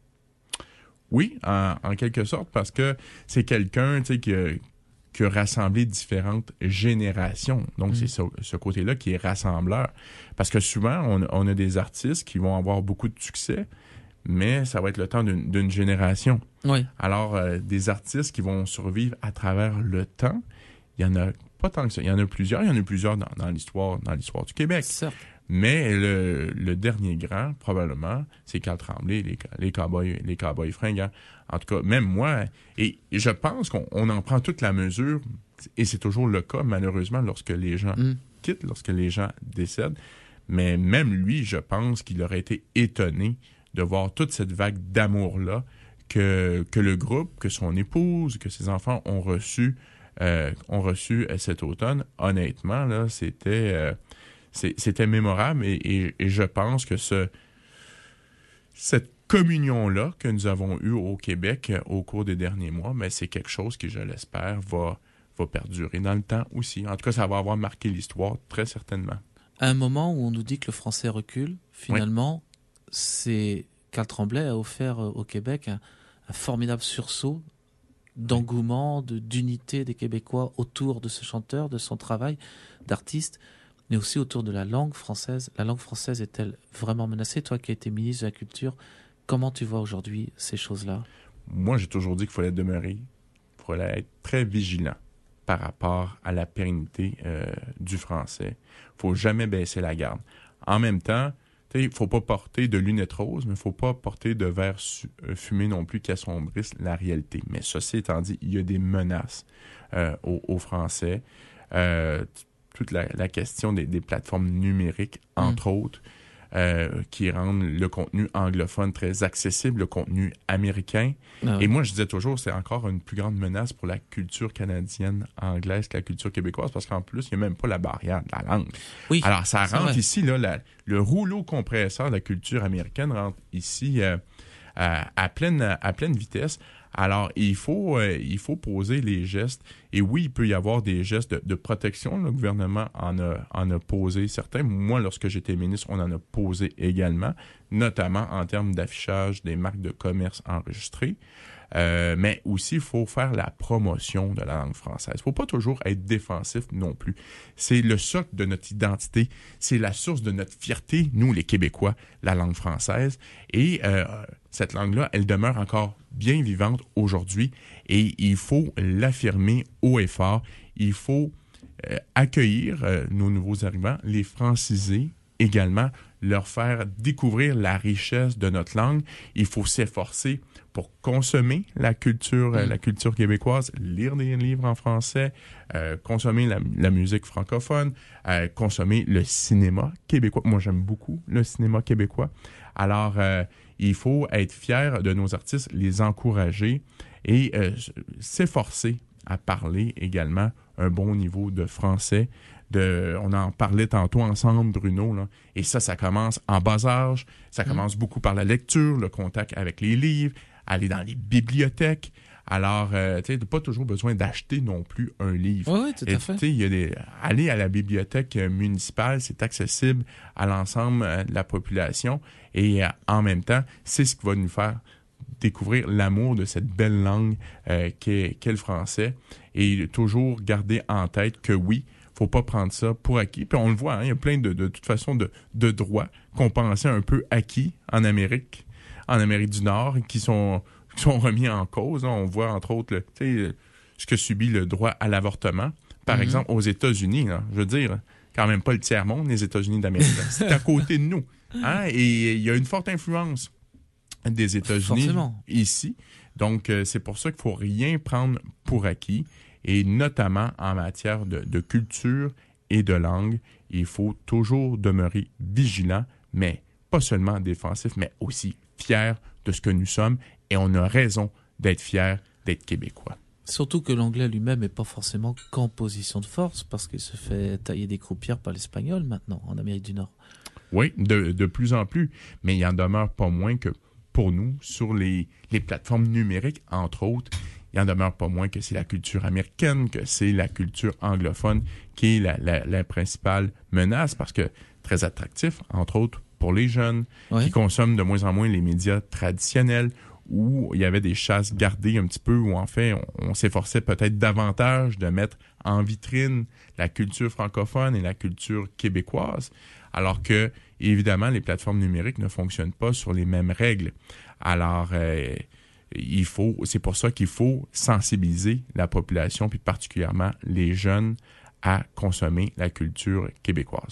Oui, en, en quelque sorte, parce que c'est quelqu'un, tu sais, qui a, qui a rassemblé différentes générations. Donc, mmh. c'est ce, ce côté-là qui est rassembleur. Parce que souvent, on, on a des artistes qui vont avoir beaucoup de succès, mais ça va être le temps d'une, d'une génération. Oui. Alors, euh, des artistes qui vont survivre à travers le temps, il y en a pas tant que ça. Il y en a plusieurs. Il y en a plusieurs dans, dans l'histoire, dans l'histoire du Québec. Certes. Mais le, le dernier grand, probablement, c'est Carl Tremblay, les, les Cowboys, les Cowboys Fringants. En tout cas, même moi, et, et je pense qu'on on en prend toute la mesure, et c'est toujours le cas, malheureusement, lorsque les gens mm. quitte, lorsque les gens décèdent. Mais même lui, je pense qu'il aurait été étonné de voir toute cette vague d'amour-là que, que le groupe, que son épouse, que ses enfants ont reçu, euh, ont reçu cet automne. Honnêtement, là, c'était, euh, c'est, c'était mémorable et, et, et je pense que ce, cette communion-là que nous avons eue au Québec au cours des derniers mois, mais c'est quelque chose qui, je l'espère, va, va perdurer dans le temps aussi. En tout cas, ça va avoir marqué l'histoire, très certainement. À un moment où on nous dit que le français recule, finalement, oui. c'est Karl Tremblay a offert au Québec un, un formidable sursaut d'engouement, de, d'unité des Québécois autour de ce chanteur, de son travail d'artiste, mais aussi autour de la langue française. La langue française est-elle vraiment menacée? Toi qui as été ministre de la Culture, comment tu vois aujourd'hui ces choses-là? Moi, j'ai toujours dit qu'il fallait demeurer, il fallait être très vigilant par rapport à la pérennité euh, du français. Il ne faut jamais baisser la garde. En même temps, il ne faut pas porter de lunettes roses, mais il ne faut pas porter de verre su- fumé non plus qui assombrisse la réalité. Mais ceci étant dit, il y a des menaces euh, aux, aux Français. Euh, toute la, la question des, des plateformes numériques, entre mmh. autres, Euh, qui rendent le contenu anglophone très accessible, le contenu américain. Ah oui. Et moi, je disais toujours, c'est encore une plus grande menace pour la culture canadienne anglaise que la culture québécoise, parce qu'en plus, il n'y a même pas la barrière de la langue. Oui, alors, ça rentre vrai. ici, là, la, le rouleau compresseur de la culture américaine rentre ici euh, à, à, pleine, à pleine vitesse. Alors, il faut, euh, il faut poser les gestes. Et oui, il peut y avoir des gestes de, de protection. Le gouvernement en a, en a posé certains. Moi, lorsque j'étais ministre, on en a posé également, notamment en termes d'affichage des marques de commerce enregistrées. Euh, mais aussi, il faut faire la promotion de la langue française. Il ne faut pas toujours être défensif non plus. C'est le socle de notre identité. C'est la source de notre fierté, nous, les Québécois, la langue française. Et euh, cette langue-là, elle demeure encore bien vivante aujourd'hui et il faut l'affirmer haut et fort. Il faut euh, accueillir euh, nos nouveaux arrivants, les franciser également, leur faire découvrir la richesse de notre langue. Il faut s'efforcer pour consommer la culture, mmh. euh, la culture québécoise, lire des livres en français, euh, consommer la, la musique francophone, euh, consommer le cinéma québécois. Moi, j'aime beaucoup le cinéma québécois. Alors, euh, il faut être fier de nos artistes, les encourager et euh, s'efforcer à parler également un bon niveau de français. De, on en parlait tantôt ensemble, Bruno, là, et ça, ça commence en bas âge. Ça commence mmh. beaucoup par la lecture, le contact avec les livres, aller dans les bibliothèques. Alors, euh, tu sais, pas toujours besoin d'acheter non plus un livre. Oui, oui, tout à fait. Tu sais, il y a des, aller à la bibliothèque municipale, c'est accessible à l'ensemble de la population et euh, en même temps, c'est ce qui va nous faire découvrir l'amour de cette belle langue euh, qu'est, qu'est le français et toujours garder en tête que oui, faut pas prendre ça pour acquis. Puis on le voit, hein, il y a plein de, de, de toute façon de, de droits qu'on pensait un peu acquis en Amérique, en Amérique du Nord, qui sont, qui sont remis en cause. Hein. On voit entre autres le, tu sais, ce que subit le droit à l'avortement. Par mm-hmm. exemple, aux États-Unis, là, je veux dire, quand même pas le tiers-monde, les États-Unis d'Amérique. C'est à côté de nous. Hein? Et il y a une forte influence des États-Unis Forcément. Ici. Donc, euh, c'est pour ça qu'il ne faut rien prendre pour acquis. Et notamment en matière de, de culture et de langue, il faut toujours demeurer vigilant, mais pas seulement défensif, mais aussi fier de ce que nous sommes. Et on a raison d'être fier d'être Québécois. Surtout que l'anglais lui-même n'est pas forcément qu'en position de force, parce qu'il se fait tailler des croupières par l'espagnol maintenant, en Amérique du Nord. Oui, de, de plus en plus. Mais il en demeure pas moins que pour nous, sur les, les plateformes numériques, entre autres, il en demeure pas moins que c'est la culture américaine, que c'est la culture anglophone qui est la, la, la principale menace, parce que très attractif, entre autres, pour les jeunes oui. qui consomment de moins en moins les médias traditionnels, où il y avait des chasses gardées un petit peu, où en fait, on, on s'efforçait peut-être davantage de mettre en vitrine la culture francophone et la culture québécoise, alors que, évidemment, les plateformes numériques ne fonctionnent pas sur les mêmes règles. Alors, euh, il faut, c'est pour ça qu'il faut sensibiliser la population, puis particulièrement les jeunes, à consommer la culture québécoise.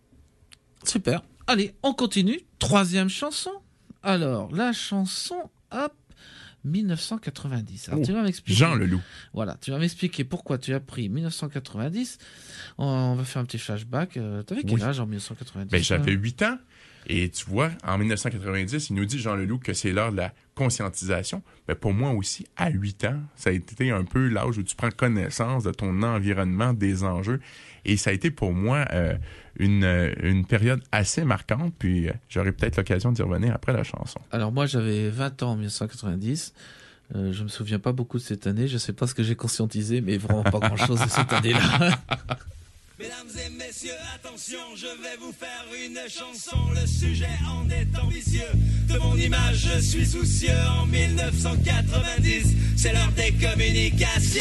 Super. Allez, on continue. Troisième chanson. Alors, la chanson, hop, mille neuf cent quatre-vingt-dix. Alors, Oh, tu vas m'expliquer. Jean Leloup. Voilà, tu vas m'expliquer pourquoi tu as pris mille neuf cent quatre-vingt-dix. On, on va faire un petit flashback. Euh, T'avais quel Oui. âge en mille neuf cent quatre-vingt-dix? Ben, j'avais hein? huit ans. Et tu vois, en mille neuf cent quatre-vingt-dix, il nous dit, Jean Leloup, que c'est l'heure de la conscientisation. Ben, pour moi aussi, à huit ans, ça a été un peu l'âge où tu prends connaissance de ton environnement, des enjeux. Et ça a été pour moi euh, une, euh, une période assez marquante. Puis euh, j'aurai peut-être l'occasion d'y revenir après la chanson. Alors moi, j'avais vingt ans en mille neuf cent quatre-vingt-dix. Euh, je me souviens pas beaucoup de cette année. Je sais pas ce que j'ai conscientisé, mais vraiment pas grand-chose de cette année-là. Mesdames et messieurs, attention, je vais vous faire une chanson. Le sujet en est ambitieux. De mon image, je suis soucieux. En mille neuf cent quatre-vingt-dix, c'est l'heure des communications.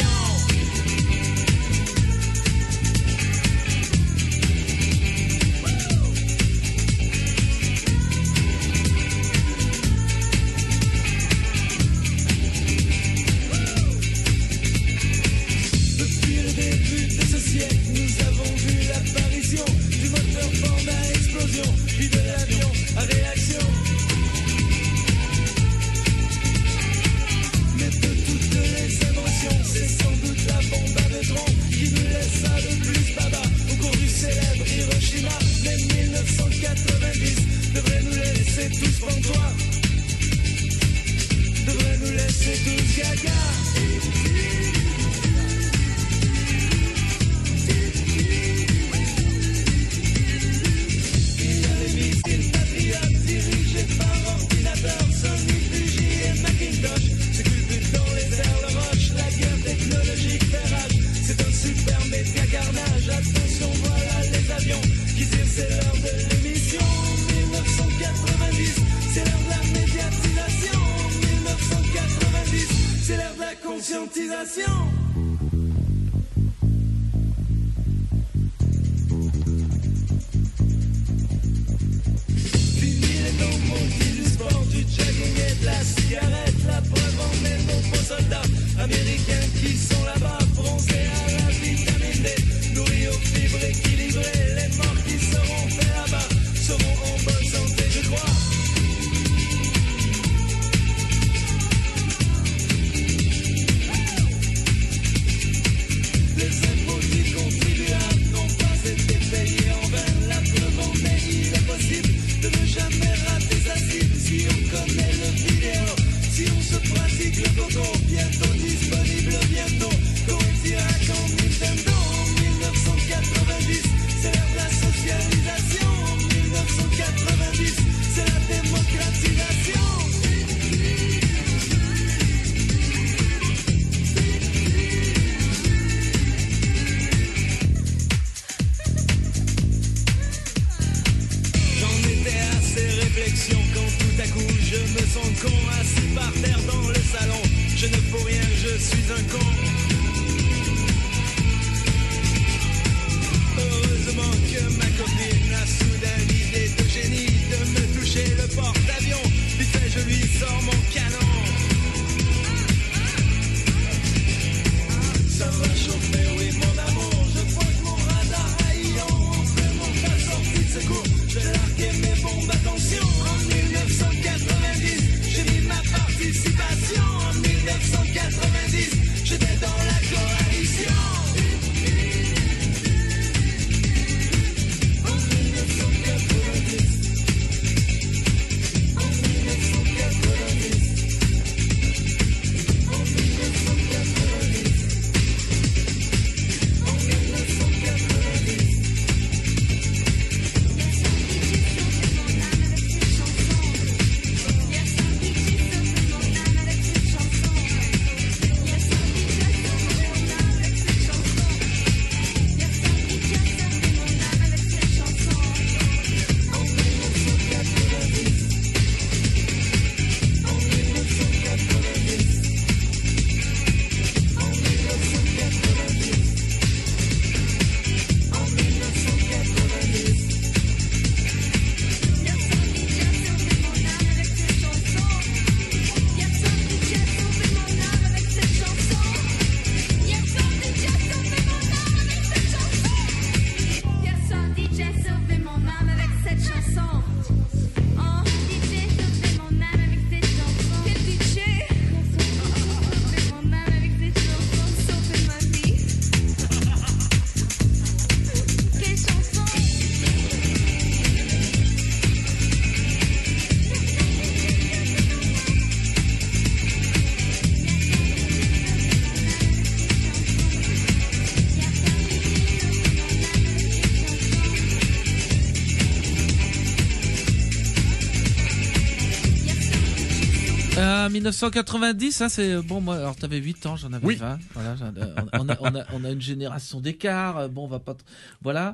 Depuis le début de ce siècle, nous avons vu l'apparition du moteur fort à explosion, puis de l'avion à réaction. Mais de toutes les émotions, c'est sans doute la bombe à neutrons qui nous laissa le plus baba au cours du célèbre Hiroshima. Mais mille neuf cent quatre-vingt-dix devrait nous laisser tous pantois, devrait nous laisser tous gaga. Missiles patriotes dirigés par ordinateur, Sony, Fuji et Macintosh se culbutent dans les airs de roche. La guerre technologique fait rage, c'est un super média carnage. Attention, voilà les avions qui tirent, c'est l'heure de l'émission. mille neuf cent quatre-vingt-dix, c'est l'heure de la médiatisation. mille neuf cent quatre-vingt-dix, c'est l'heure de la conscientisation. Fini les temps maudits du sport, du jogging et de la cigarette. La preuve en est nos beaux soldats américains qui sont là-bas, bronzés à la vitamine D, nourris aux fibres équilibrées. Les morts qui seront faits là-bas seront en bonne santé, je crois. Les impôts du contribuable n'ont pas été payés en vain. La preuve en est, il est possible de ne jamais rater sa cible. Si on connaît le vidéo, si on se pratique le coco, bientôt disponible, bientôt Coexirac en Nintendo. mille neuf cent quatre-vingt-dix, c'est l'heure de la socialisation. mille neuf cent quatre-vingt-dix, c'est la démocratisation. J'en étais à ces réflexions quand tout à coup je me sens con, assis par terre dans le salon. Je ne fous rien, je suis un con. Heureusement que ma copine a soudain l'idée de génie de me toucher le porte-avions. Vite fait, je lui sors mon canon. Ça va chauffer, oui mon amour. Je crois que mon radar haïllant vraiment ta sortie de secours. Je vais larguer mes bombes, attention. En mille neuf cent quatre-vingt-dix, j'ai mis ma participation. Euh, mille neuf cent quatre-vingt-dix, ça c'est bon. Moi, alors t'avais huit ans, j'en avais Oui. vingt. Voilà, on, on, a, on, a, on a une génération d'écart. Bon, on va pas, t- voilà,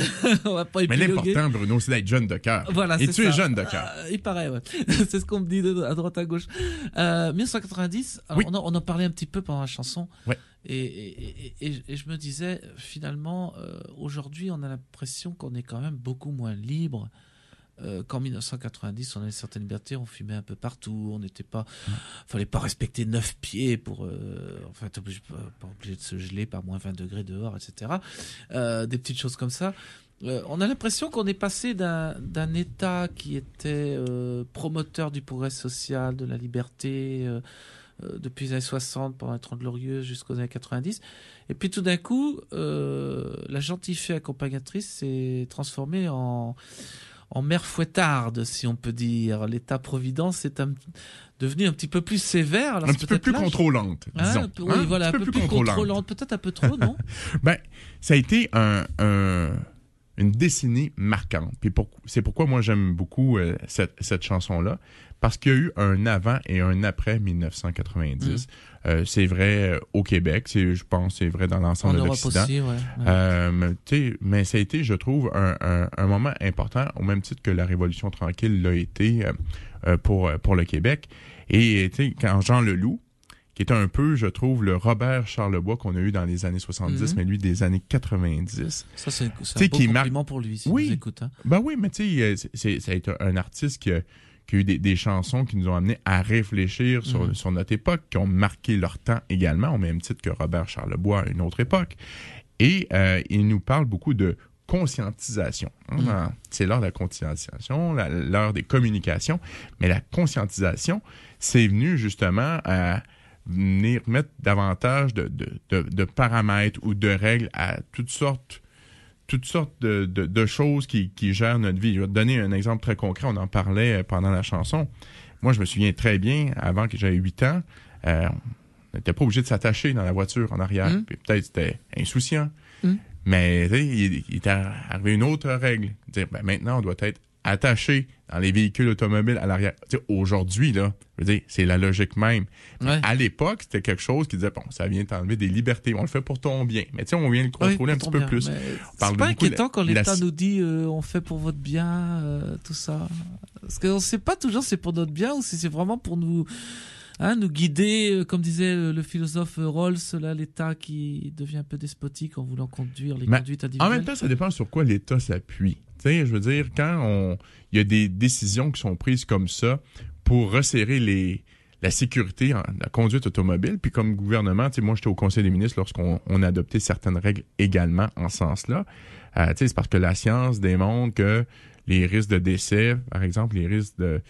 on va pas Mais épiloguer. l'important, Bruno, c'est d'être jeune de cœur. Voilà, Et c'est tu ça. es jeune de cœur. Euh, il paraît, ouais. C'est ce qu'on me dit de, à droite à gauche. Euh, mille neuf cent quatre-vingt-dix. Alors Oui. on, en, on en parlait un petit peu pendant la chanson. Ouais. Et, et, et, et, et je me disais, finalement, euh, aujourd'hui, on a l'impression qu'on est quand même beaucoup moins libre. Euh, qu'en mille neuf cent quatre-vingt-dix, on avait certaines libertés, on fumait un peu partout, on n'était pas, fallait pas respecter neuf pieds pour, euh, enfin, t'es obligé, pas, pas obligé de se geler par moins vingt degrés dehors, et cetera. Euh, des petites choses comme ça. Euh, on a l'impression qu'on est passé d'un, d'un État qui était euh, promoteur du progrès social, de la liberté, euh, euh, depuis les années soixante, pendant les Trente Glorieuses, jusqu'aux années quatre-vingt-dix. Et puis tout d'un coup, euh, la gentille fée accompagnatrice s'est transformée en en mère fouettarde, si on peut dire. L'État-providence est un, devenu un petit peu plus sévère. Alors Un c'est petit peu peut-être plus l'âge. contrôlante, Hein, disons. un peu- oui, Hein? voilà, un peu, plus contrôlante. Peut-être un peu trop, non? Ben, ça a été un, un- une décennie marquante. Puis pour- c'est pourquoi moi j'aime beaucoup euh, cette, cette chanson-là, parce qu'il y a eu un avant et un après mille neuf cent quatre-vingt-dix. Mm. Euh, c'est vrai euh, au Québec, c'est, je pense c'est vrai dans En l'ensemble de Europe l'Occident. aussi, ouais. ouais. Euh, mais, tu sais, mais ça a été, je trouve, un, un, un moment important, au même titre que la Révolution tranquille l'a été euh, euh, pour, pour le Québec. Et tu sais, quand Jean Leloup, qui est un peu, je trouve, le Robert Charlebois qu'on a eu dans les années soixante-dix, Mhm. mais lui des années quatre-vingt-dix. Ça, c'est, c'est Tu sais, un beau qui marque- compliment pour lui, si Oui. vous écoute. Hein. Ben oui, mais tu sais, euh, c'est, c'est- ça a été un artiste qui a, qui a eu des, des chansons qui nous ont amenés à réfléchir sur, Mhm. sur notre époque, qui ont marqué leur temps également, au même titre que Robert Charlebois à une autre époque. Et euh, il nous parle beaucoup de conscientisation. Mhm. Hein, C'est l'heure de la conscientisation, la- l'heure des communications, mais la conscientisation, c'est venu justement à venir mettre davantage de, de, de, de paramètres ou de règles à toutes sortes toutes sortes de, de, de choses qui, qui gèrent notre vie. Je vais te donner un exemple très concret. On en parlait pendant la chanson. Moi, je me souviens très bien, avant que j'avais huit ans, euh, on n'était pas obligé de s'attacher dans la voiture en arrière. Mm. Puis peut-être c'était insouciant. Mm. Mais tu sais, il, il est arrivé une autre règle. Dire, ben, maintenant, on doit être attaché dans les véhicules automobiles à l'arrière. Tu sais, aujourd'hui, là, je veux dire, c'est la logique même. Ouais. À l'époque, c'était quelque chose qui disait, bon, ça vient t'enlever des libertés. On le fait pour ton bien. Mais tu sais, on vient le contrôler Oui, un petit pourtant peu bien. plus. Mais parle c'est pas beaucoup de inquiétant quand la- l'État la- nous dit euh, on fait pour votre bien, euh, tout ça. Parce qu'on ne sait pas toujours si c'est pour notre bien ou si c'est vraiment pour nous, hein, nous guider, euh, comme disait le, le philosophe Rawls, là, l'État qui devient un peu despotique en voulant conduire les Mais conduites En individuelles. même temps, ça dépend sur quoi l'État s'appuie. Tu sais, je veux dire, quand on, il y a des décisions qui sont prises comme ça pour resserrer les, la sécurité en la conduite automobile, puis comme gouvernement, tu sais, moi, j'étais au Conseil des ministres lorsqu'on on a adopté certaines règles également en ce sens-là. Euh, tu sais, c'est parce que la science démontre que les risques de décès, par exemple, les risques de,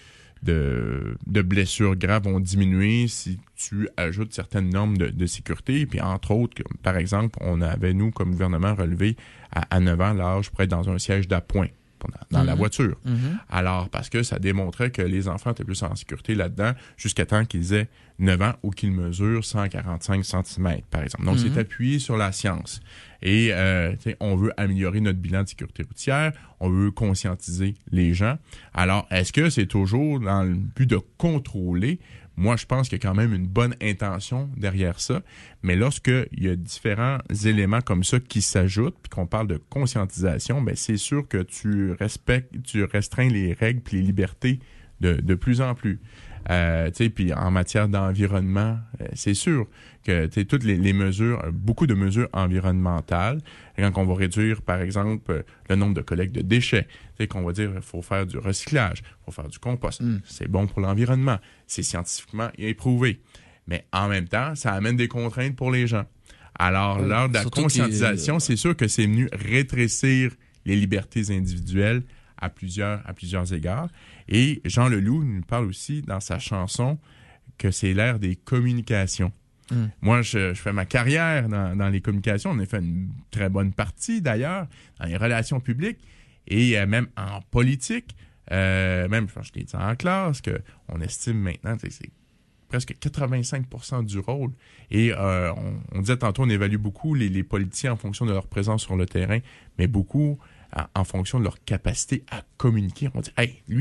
de, de blessures graves vont diminuer si tu ajoutes certaines normes de, de sécurité. Puis entre autres, que, par exemple, on avait, nous, comme gouvernement, relevé à, à neuf ans l'âge pour être dans un siège d'appoint dans, dans la Mhm. voiture. Mhm. Alors, parce que ça démontrait que les enfants étaient plus en sécurité là-dedans jusqu'à temps qu'ils aient neuf ans ou qu'ils mesurent cent quarante-cinq centimètres, par exemple. Donc, Mhm. c'est appuyé sur la science. Et euh, tu sais, on veut améliorer notre bilan de sécurité routière, on veut conscientiser les gens. Alors, est-ce que c'est toujours dans le but de contrôler? Moi, je pense qu'il y a quand même une bonne intention derrière ça. Mais lorsqu'il y a différents éléments comme ça qui s'ajoutent, puis qu'on parle de conscientisation, ben c'est sûr que tu respectes, tu restreins les règles puis les libertés de, de plus en plus. Euh, tu sais, puis en matière d'environnement, euh, c'est sûr que tu sais, toutes les, les mesures, euh, beaucoup de mesures environnementales, quand on va réduire, par exemple, euh, le nombre de collectes de déchets, tu sais, qu'on va dire il faut faire du recyclage, il faut faire du compost, Mm. c'est bon pour l'environnement, c'est scientifiquement éprouvé. Mais en même temps, ça amène des contraintes pour les gens. Alors, Ouais, lors de la surtout conscientisation, qu'il- c'est sûr que c'est venu rétrécir les libertés individuelles à plusieurs, à plusieurs égards. Et Jean Leloup nous parle aussi dans sa chanson que c'est l'ère des communications. Mm. Moi, je, je fais ma carrière dans, dans les communications. On a fait une très bonne partie, d'ailleurs, dans les relations publiques et euh, même en politique. Euh, même, je l'ai dit en classe, qu'on estime maintenant que c'est presque quatre-vingt-cinq pour cent du rôle. Et euh, on, on disait tantôt, on évalue beaucoup les, les politiciens en fonction de leur présence sur le terrain, mais beaucoup en, en fonction de leur capacité à communiquer. On dit, hey, lui,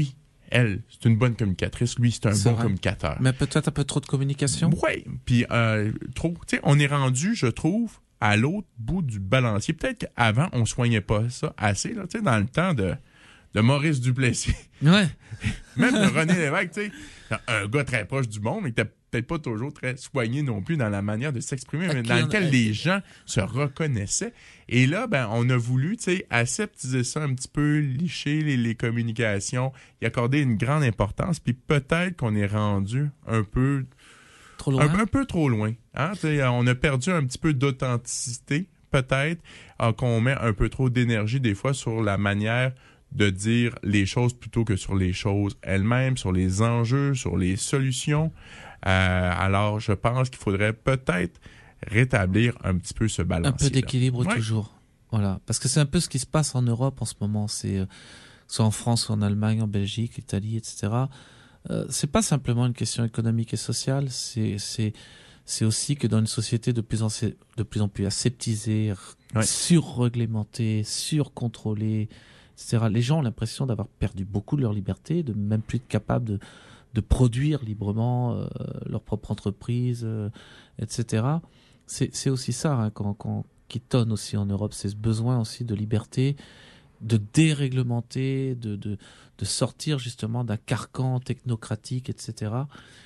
elle, c'est une bonne communicatrice. Lui, c'est un C'est bon vrai. communicateur. Mais peut-être un peu trop de communication. Oui, puis euh, trop. Tu sais, on est rendu, je trouve, à l'autre bout du balancier. Peut-être qu'avant, on soignait pas ça assez, là, tu sais, dans le temps de, de Maurice Duplessis. Ouais. Même de René Lévesque, tu sais, un gars très proche du monde, mais qui n'était peut-être pas toujours très soigné non plus dans la manière de s'exprimer, mais dans lequel les gens se reconnaissaient. Et là, ben, on a voulu, tu sais, aseptiser ça un petit peu, licher les, les communications, y accorder une grande importance, puis peut-être qu'on est rendu un peu... Trop loin. Un, un peu trop loin. Hein? T'sais, on a perdu un petit peu d'authenticité, peut-être, euh, qu'on met un peu trop d'énergie des fois sur la manière de dire les choses plutôt que sur les choses elles-mêmes, sur les enjeux, sur les solutions. Euh, alors, je pense qu'il faudrait peut-être rétablir un petit peu ce balance. Un peu d'équilibre ouais. toujours. Voilà. Parce que c'est un peu ce qui se passe en Europe en ce moment. C'est euh, soit en France, soit en Allemagne, en Belgique, Italie, et cetera. Euh, c'est pas simplement une question économique et sociale, c'est c'est c'est aussi que dans une société de plus en de plus en plus aseptisée, ouais. surréglementée, surcontrôlée, et cetera. Les gens ont l'impression d'avoir perdu beaucoup de leur liberté, de même plus être capables de de produire librement euh, leur propre entreprise, euh, et cetera. C'est c'est aussi ça hein, quand, quand, qui tonne aussi en Europe, c'est ce besoin aussi de liberté, de déréglementer, de, de, de sortir justement d'un carcan technocratique, et cetera.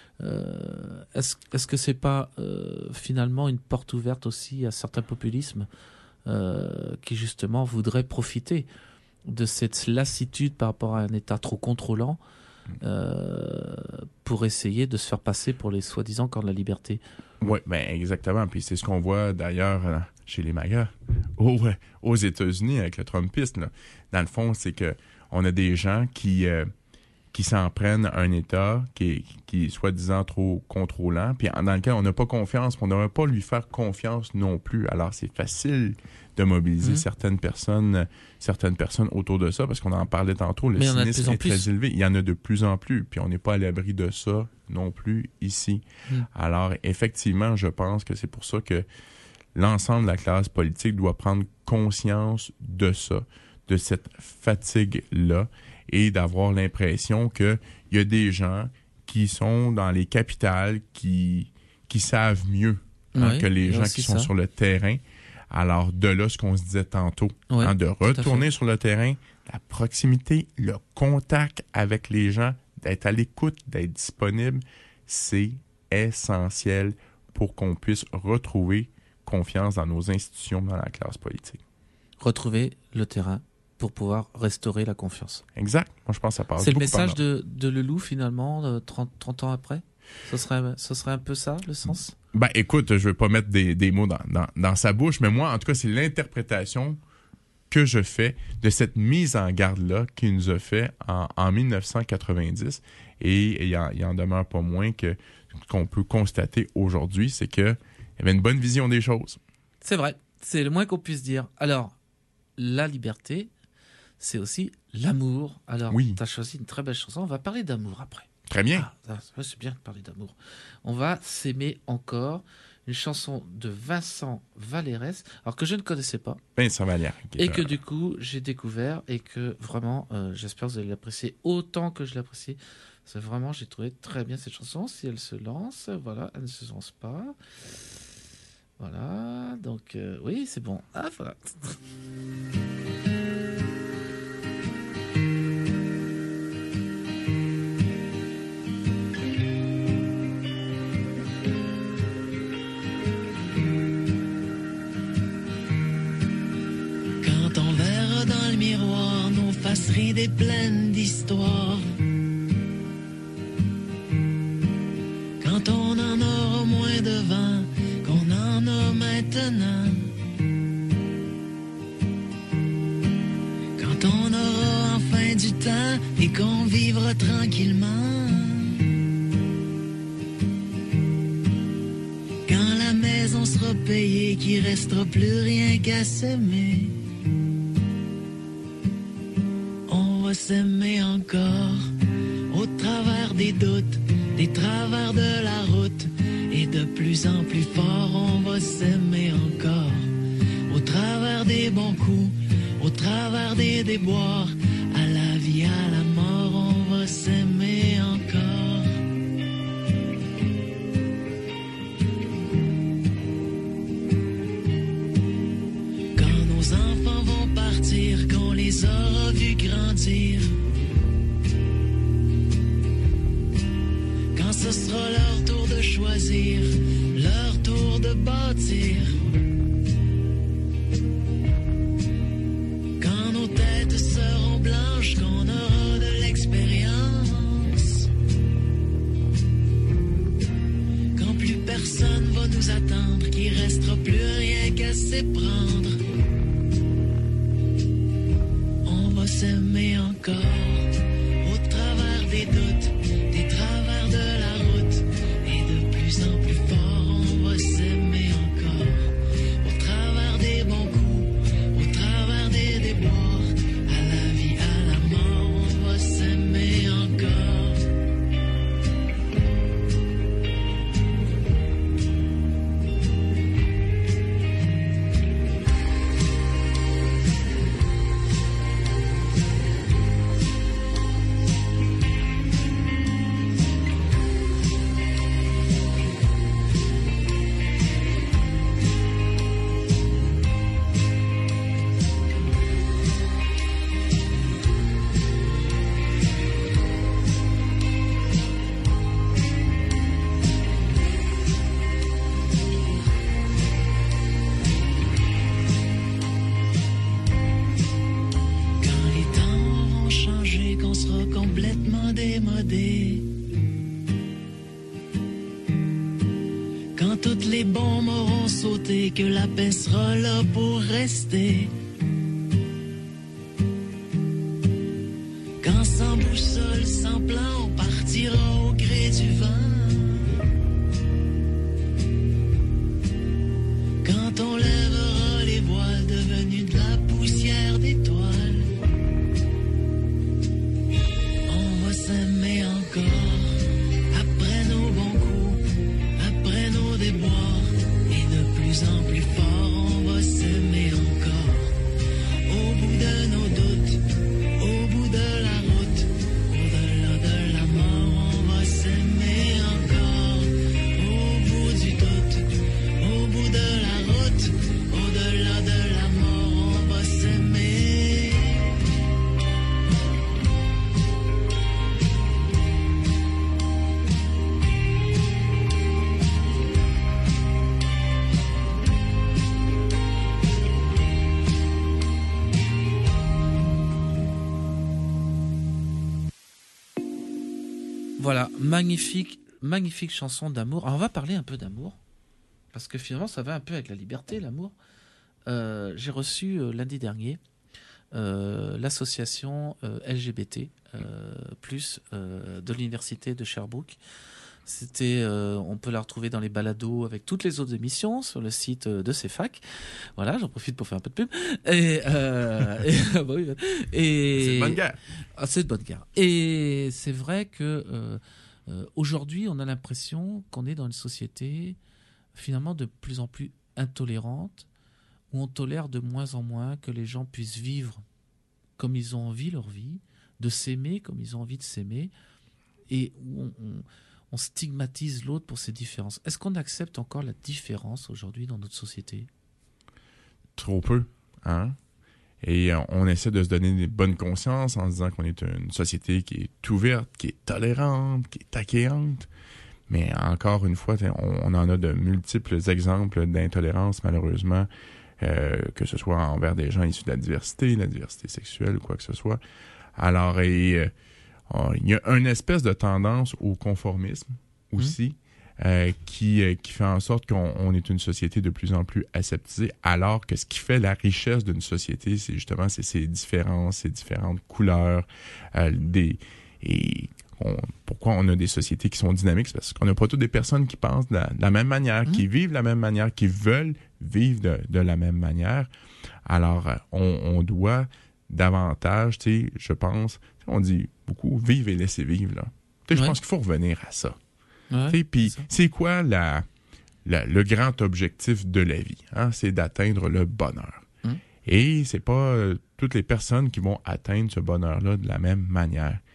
Euh, est-ce, est-ce que c'est pas euh, finalement une porte ouverte aussi à certains populismes euh, qui justement voudraient profiter de cette lassitude par rapport à un État trop contrôlant euh, pour essayer de se faire passer pour les soi-disant camps de la liberté? Oui, ben exactement. Puis c'est ce qu'on voit d'ailleurs euh, chez les MAGA aux, aux États-Unis avec le Trumpisme. Là. Dans le fond, c'est que on a des gens qui euh, qui s'en prennent à un État qui est, qui est soi-disant trop contrôlant, puis dans lequel on n'a pas confiance, puis on ne devrait pas lui faire confiance non plus. Alors c'est facile de mobiliser mmh. certaines personnes, certaines personnes autour de ça, parce qu'on en parlait tantôt, le cynisme est très élevé. Il y en a de plus en plus, puis on n'est pas à l'abri de ça non plus ici. Mmh. Alors, effectivement, je pense que c'est pour ça que l'ensemble de la classe politique doit prendre conscience de ça, de cette fatigue-là, et d'avoir l'impression qu'il y a des gens qui sont dans les capitales qui, qui savent mieux hein, oui, que les gens qui sont ça. sur le terrain. Alors, de là, ce qu'on se disait tantôt, oui, hein, de retourner sur le terrain, la proximité, le contact avec les gens, d'être à l'écoute, d'être disponible, c'est essentiel pour qu'on puisse retrouver confiance dans nos institutions, dans la classe politique. Retrouver le terrain pour pouvoir restaurer la confiance. Exact. Moi, je pense que ça passe. C'est le message de, de Leloup, finalement, trente, trente ans après? Ce serait, ce serait un peu ça, le sens? Ben, écoute, je ne vais pas mettre des, des mots dans, dans, dans sa bouche, mais moi, en tout cas, c'est l'interprétation que je fais de cette mise en garde-là qu'il nous a fait en, en dix-neuf cent quatre-vingt-dix. Et il en, il en demeure pas moins que qu'on peut constater aujourd'hui, c'est qu'il y avait une bonne vision des choses. C'est vrai. C'est le moins qu'on puisse dire. Alors, la liberté, c'est aussi l'amour. Alors, oui. Tu as choisi une très belle chanson. On va parler d'amour après. Très bien. Ah, c'est bien de parler d'amour. On va s'aimer encore. Une chanson de Vincent Valérès, alors que je ne connaissais pas. Vincent Valérès. Et que du coup, j'ai découvert et que vraiment, euh, j'espère que vous allez l'apprécier autant que je l'apprécie. C'est vraiment, j'ai trouvé très bien cette chanson. Si elle se lance, voilà, elle ne se lance pas. Voilà, donc euh, oui, c'est bon. Ah, voilà. Des pleines d'histoires. Quand on en aura moins de vin qu'on en a maintenant. Quand on aura enfin du temps et qu'on vivra tranquillement. Quand la maison sera payée, qu'il restera plus rien qu'à s'aimer. S'aimer encore au travers des doutes, des travers de la route, et de plus en plus fort on va s'aimer encore au travers des bons coups, au travers des déboires, à la vie, à la mort on va va s'aimer encore. Quand nos enfants vont partir, qu'on les aura vus grandir, quand ce sera leur tour de choisir, leur tour de bâtir, quand nos têtes seront blanches, qu'on aura de l'expérience, quand plus personne va nous attendre, qu'il restera plus rien qu'à s'éprendre, on va s'aimer encore au travers des doutes, des travers de la route, et de plus en plus fort on va s'aimer encore au travers des bons coups, au travers des déboires, à la vie, à la mort, on va s'aimer encore. Quand les temps auront changé, qu'on sera complètement démodé, quand toutes les bombes auront sauté, que la paix sera là pour rester, quand sans boussole, sans plan, on partira au gré du vent, quand on lèvera les voiles devenus de la poussière d'étoiles, on va s'aimer encore après nos bons coups, après nos déboires, et de plus en plus fort on va s'aimer encore au bout de nos doutes, au bout de la route, au-delà de la mort on va s'aimer encore au bout du doute, au bout de la route, au-delà de la mort on va s'aimer. Voilà, magnifique, magnifique chanson d'amour. Alors, on va parler un peu d'amour, parce que finalement, ça va un peu avec la liberté, l'amour. Euh, j'ai reçu euh, lundi dernier euh, l'association euh, L G B T euh, plus euh, de l'université de Sherbrooke. C'était, euh, on peut la retrouver dans les balados avec toutes les autres émissions sur le site euh, de CEFAC. Voilà, j'en profite pour faire un peu de pub. Et, euh, et, bah oui, et C'est de bonne guerre. Ah, c'est de bonne guerre. Et c'est vrai que euh, euh, aujourd'hui, on a l'impression qu'on est dans une société finalement de plus en plus intolérante, où on tolère de moins en moins que les gens puissent vivre comme ils ont envie leur vie, de s'aimer comme ils ont envie de s'aimer, et où on, on on stigmatise l'autre pour ses différences. Est-ce qu'on accepte encore la différence aujourd'hui dans notre société? Trop peu, hein? Et on essaie de se donner des bonnes consciences en se disant qu'on est une société qui est ouverte, qui est tolérante, qui est accueillante. Mais encore une fois, on, on en a de multiples exemples d'intolérance, malheureusement, euh, que ce soit envers des gens issus de la diversité, la diversité sexuelle ou quoi que ce soit. Alors, et... Euh, il y a une espèce de tendance au conformisme aussi, mmh. euh, qui, euh, qui fait en sorte qu'on on est une société de plus en plus aseptisée, alors que ce qui fait la richesse d'une société, c'est justement c'est ses différences, ses différentes couleurs, euh, des et on, pourquoi on a des sociétés qui sont dynamiques, c'est parce qu'on n'a pas toutes des personnes qui pensent de la, de la même manière, mmh. qui vivent de la même manière, qui veulent vivre de, de la même manière. Alors, on, on doit davantage, tu sais, je pense, on dit beaucoup vivre et laisser vivre, là. Tu sais, ouais. Je pense qu'il faut revenir à ça. Ouais, tu sais, puis c'est quoi la, la, le grand objectif de la vie? Hein? C'est d'atteindre le bonheur. Hum. Et c'est pas euh, toutes les personnes qui vont atteindre ce bonheur-là de la même manière.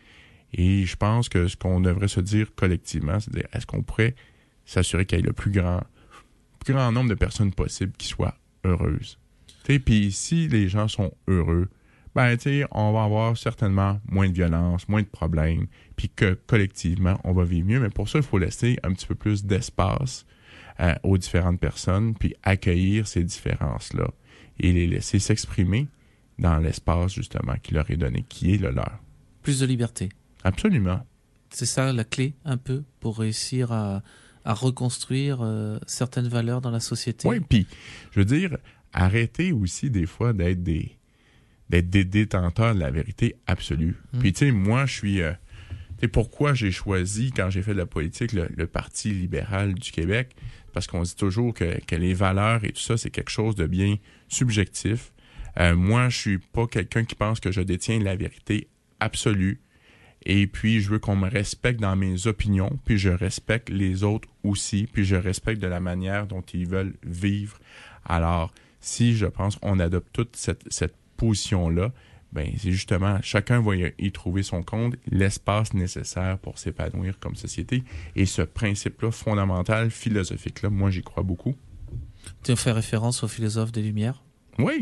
Et je pense que ce qu'on devrait se dire collectivement, c'est de dire, est-ce qu'on pourrait s'assurer qu'il y ait le plus grand, plus grand nombre de personnes possible qui soient heureuses. Puis si les gens sont heureux, ben tu sais, on va avoir certainement moins de violence, moins de problèmes, puis que collectivement, on va vivre mieux. Mais pour ça, il faut laisser un petit peu plus d'espace euh, aux différentes personnes, puis accueillir ces différences-là et les laisser s'exprimer dans l'espace, justement, qui leur est donné, qui est le leur. Plus de liberté. Absolument. C'est ça la clé, un peu, pour réussir à, à reconstruire euh, certaines valeurs dans la société. Oui, puis, je veux dire, arrêtez aussi des fois d'être des d'être des détenteurs de la vérité absolue. Mmh. Puis, tu sais, moi, je suis... Euh, tu sais, pourquoi j'ai choisi, quand j'ai fait de la politique, le, le Parti libéral du Québec? Parce qu'on dit toujours que, que les valeurs et tout ça, c'est quelque chose de bien subjectif. Euh, moi, je suis pas quelqu'un qui pense que je détiens la vérité absolue. Et puis, je veux qu'on me respecte dans mes opinions, puis je respecte les autres aussi, puis je respecte de la manière dont ils veulent vivre. Alors, si je pense qu'on adopte toute cette, cette position-là, ben c'est justement, chacun va y, y trouver son compte, l'espace nécessaire pour s'épanouir comme société. Et ce principe-là, fondamental, philosophique-là, moi, j'y crois beaucoup. Tu as fait référence au philosophe des Lumières? Oui.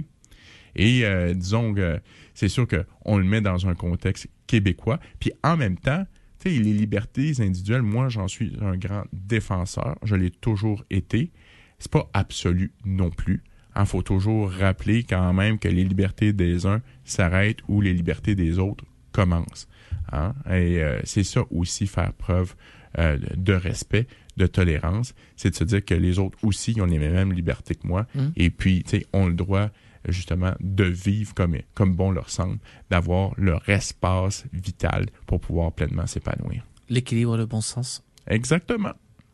Et euh, disons que c'est sûr qu'on le met dans un contexte québécois. Puis en même temps, tu sais, les libertés individuelles, moi, j'en suis un grand défenseur. Je l'ai toujours été. C'est pas absolu non plus. Il faut toujours rappeler quand même que les libertés des uns s'arrêtent où les libertés des autres commencent. Hein? Et euh, c'est ça aussi, faire preuve euh, de respect, de tolérance. C'est de se dire que les autres aussi ont les mêmes libertés que moi. Mmh. Et puis, tu sais, ont le droit justement de vivre comme, comme bon leur semble, d'avoir leur espace vital pour pouvoir pleinement s'épanouir. L'équilibre et le bon sens. Exactement.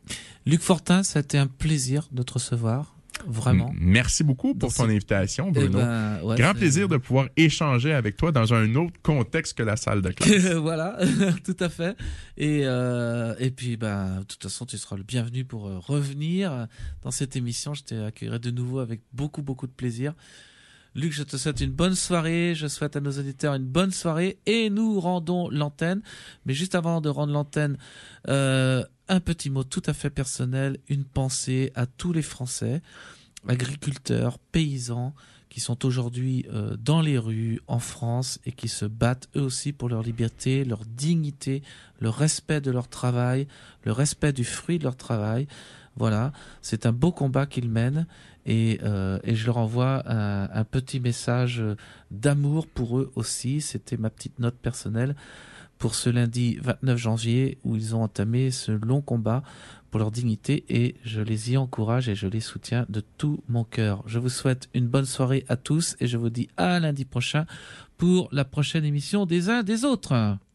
Luc Fortin, ça a été un plaisir de te recevoir. Vraiment. M- merci beaucoup pour ton invitation, Bruno. Eh ben, ouais, Grand c'est... plaisir de pouvoir échanger avec toi dans un autre contexte que la salle de classe. Voilà, tout à fait. Et, euh, et puis, ben, de toute façon, tu seras le bienvenu pour euh, revenir dans cette émission. Je t'accueillerai de nouveau avec beaucoup, beaucoup de plaisir. Luc, je te souhaite une bonne soirée. Je souhaite à nos auditeurs une bonne soirée. Et nous rendons l'antenne. Mais juste avant de rendre l'antenne, euh, un petit mot tout à fait personnel, une pensée à tous les Français, agriculteurs, paysans, qui sont aujourd'hui euh, dans les rues en France et qui se battent eux aussi pour leur liberté, leur dignité, le respect de leur travail, le respect du fruit de leur travail. Voilà, c'est un beau combat qu'ils mènent et, euh, et je leur envoie un, un petit message d'amour pour eux aussi. C'était ma petite note personnelle pour ce lundi vingt-neuf janvier où ils ont entamé ce long combat pour leur dignité et je les y encourage et je les soutiens de tout mon cœur. Je vous souhaite une bonne soirée à tous et je vous dis à lundi prochain pour la prochaine émission des uns des autres.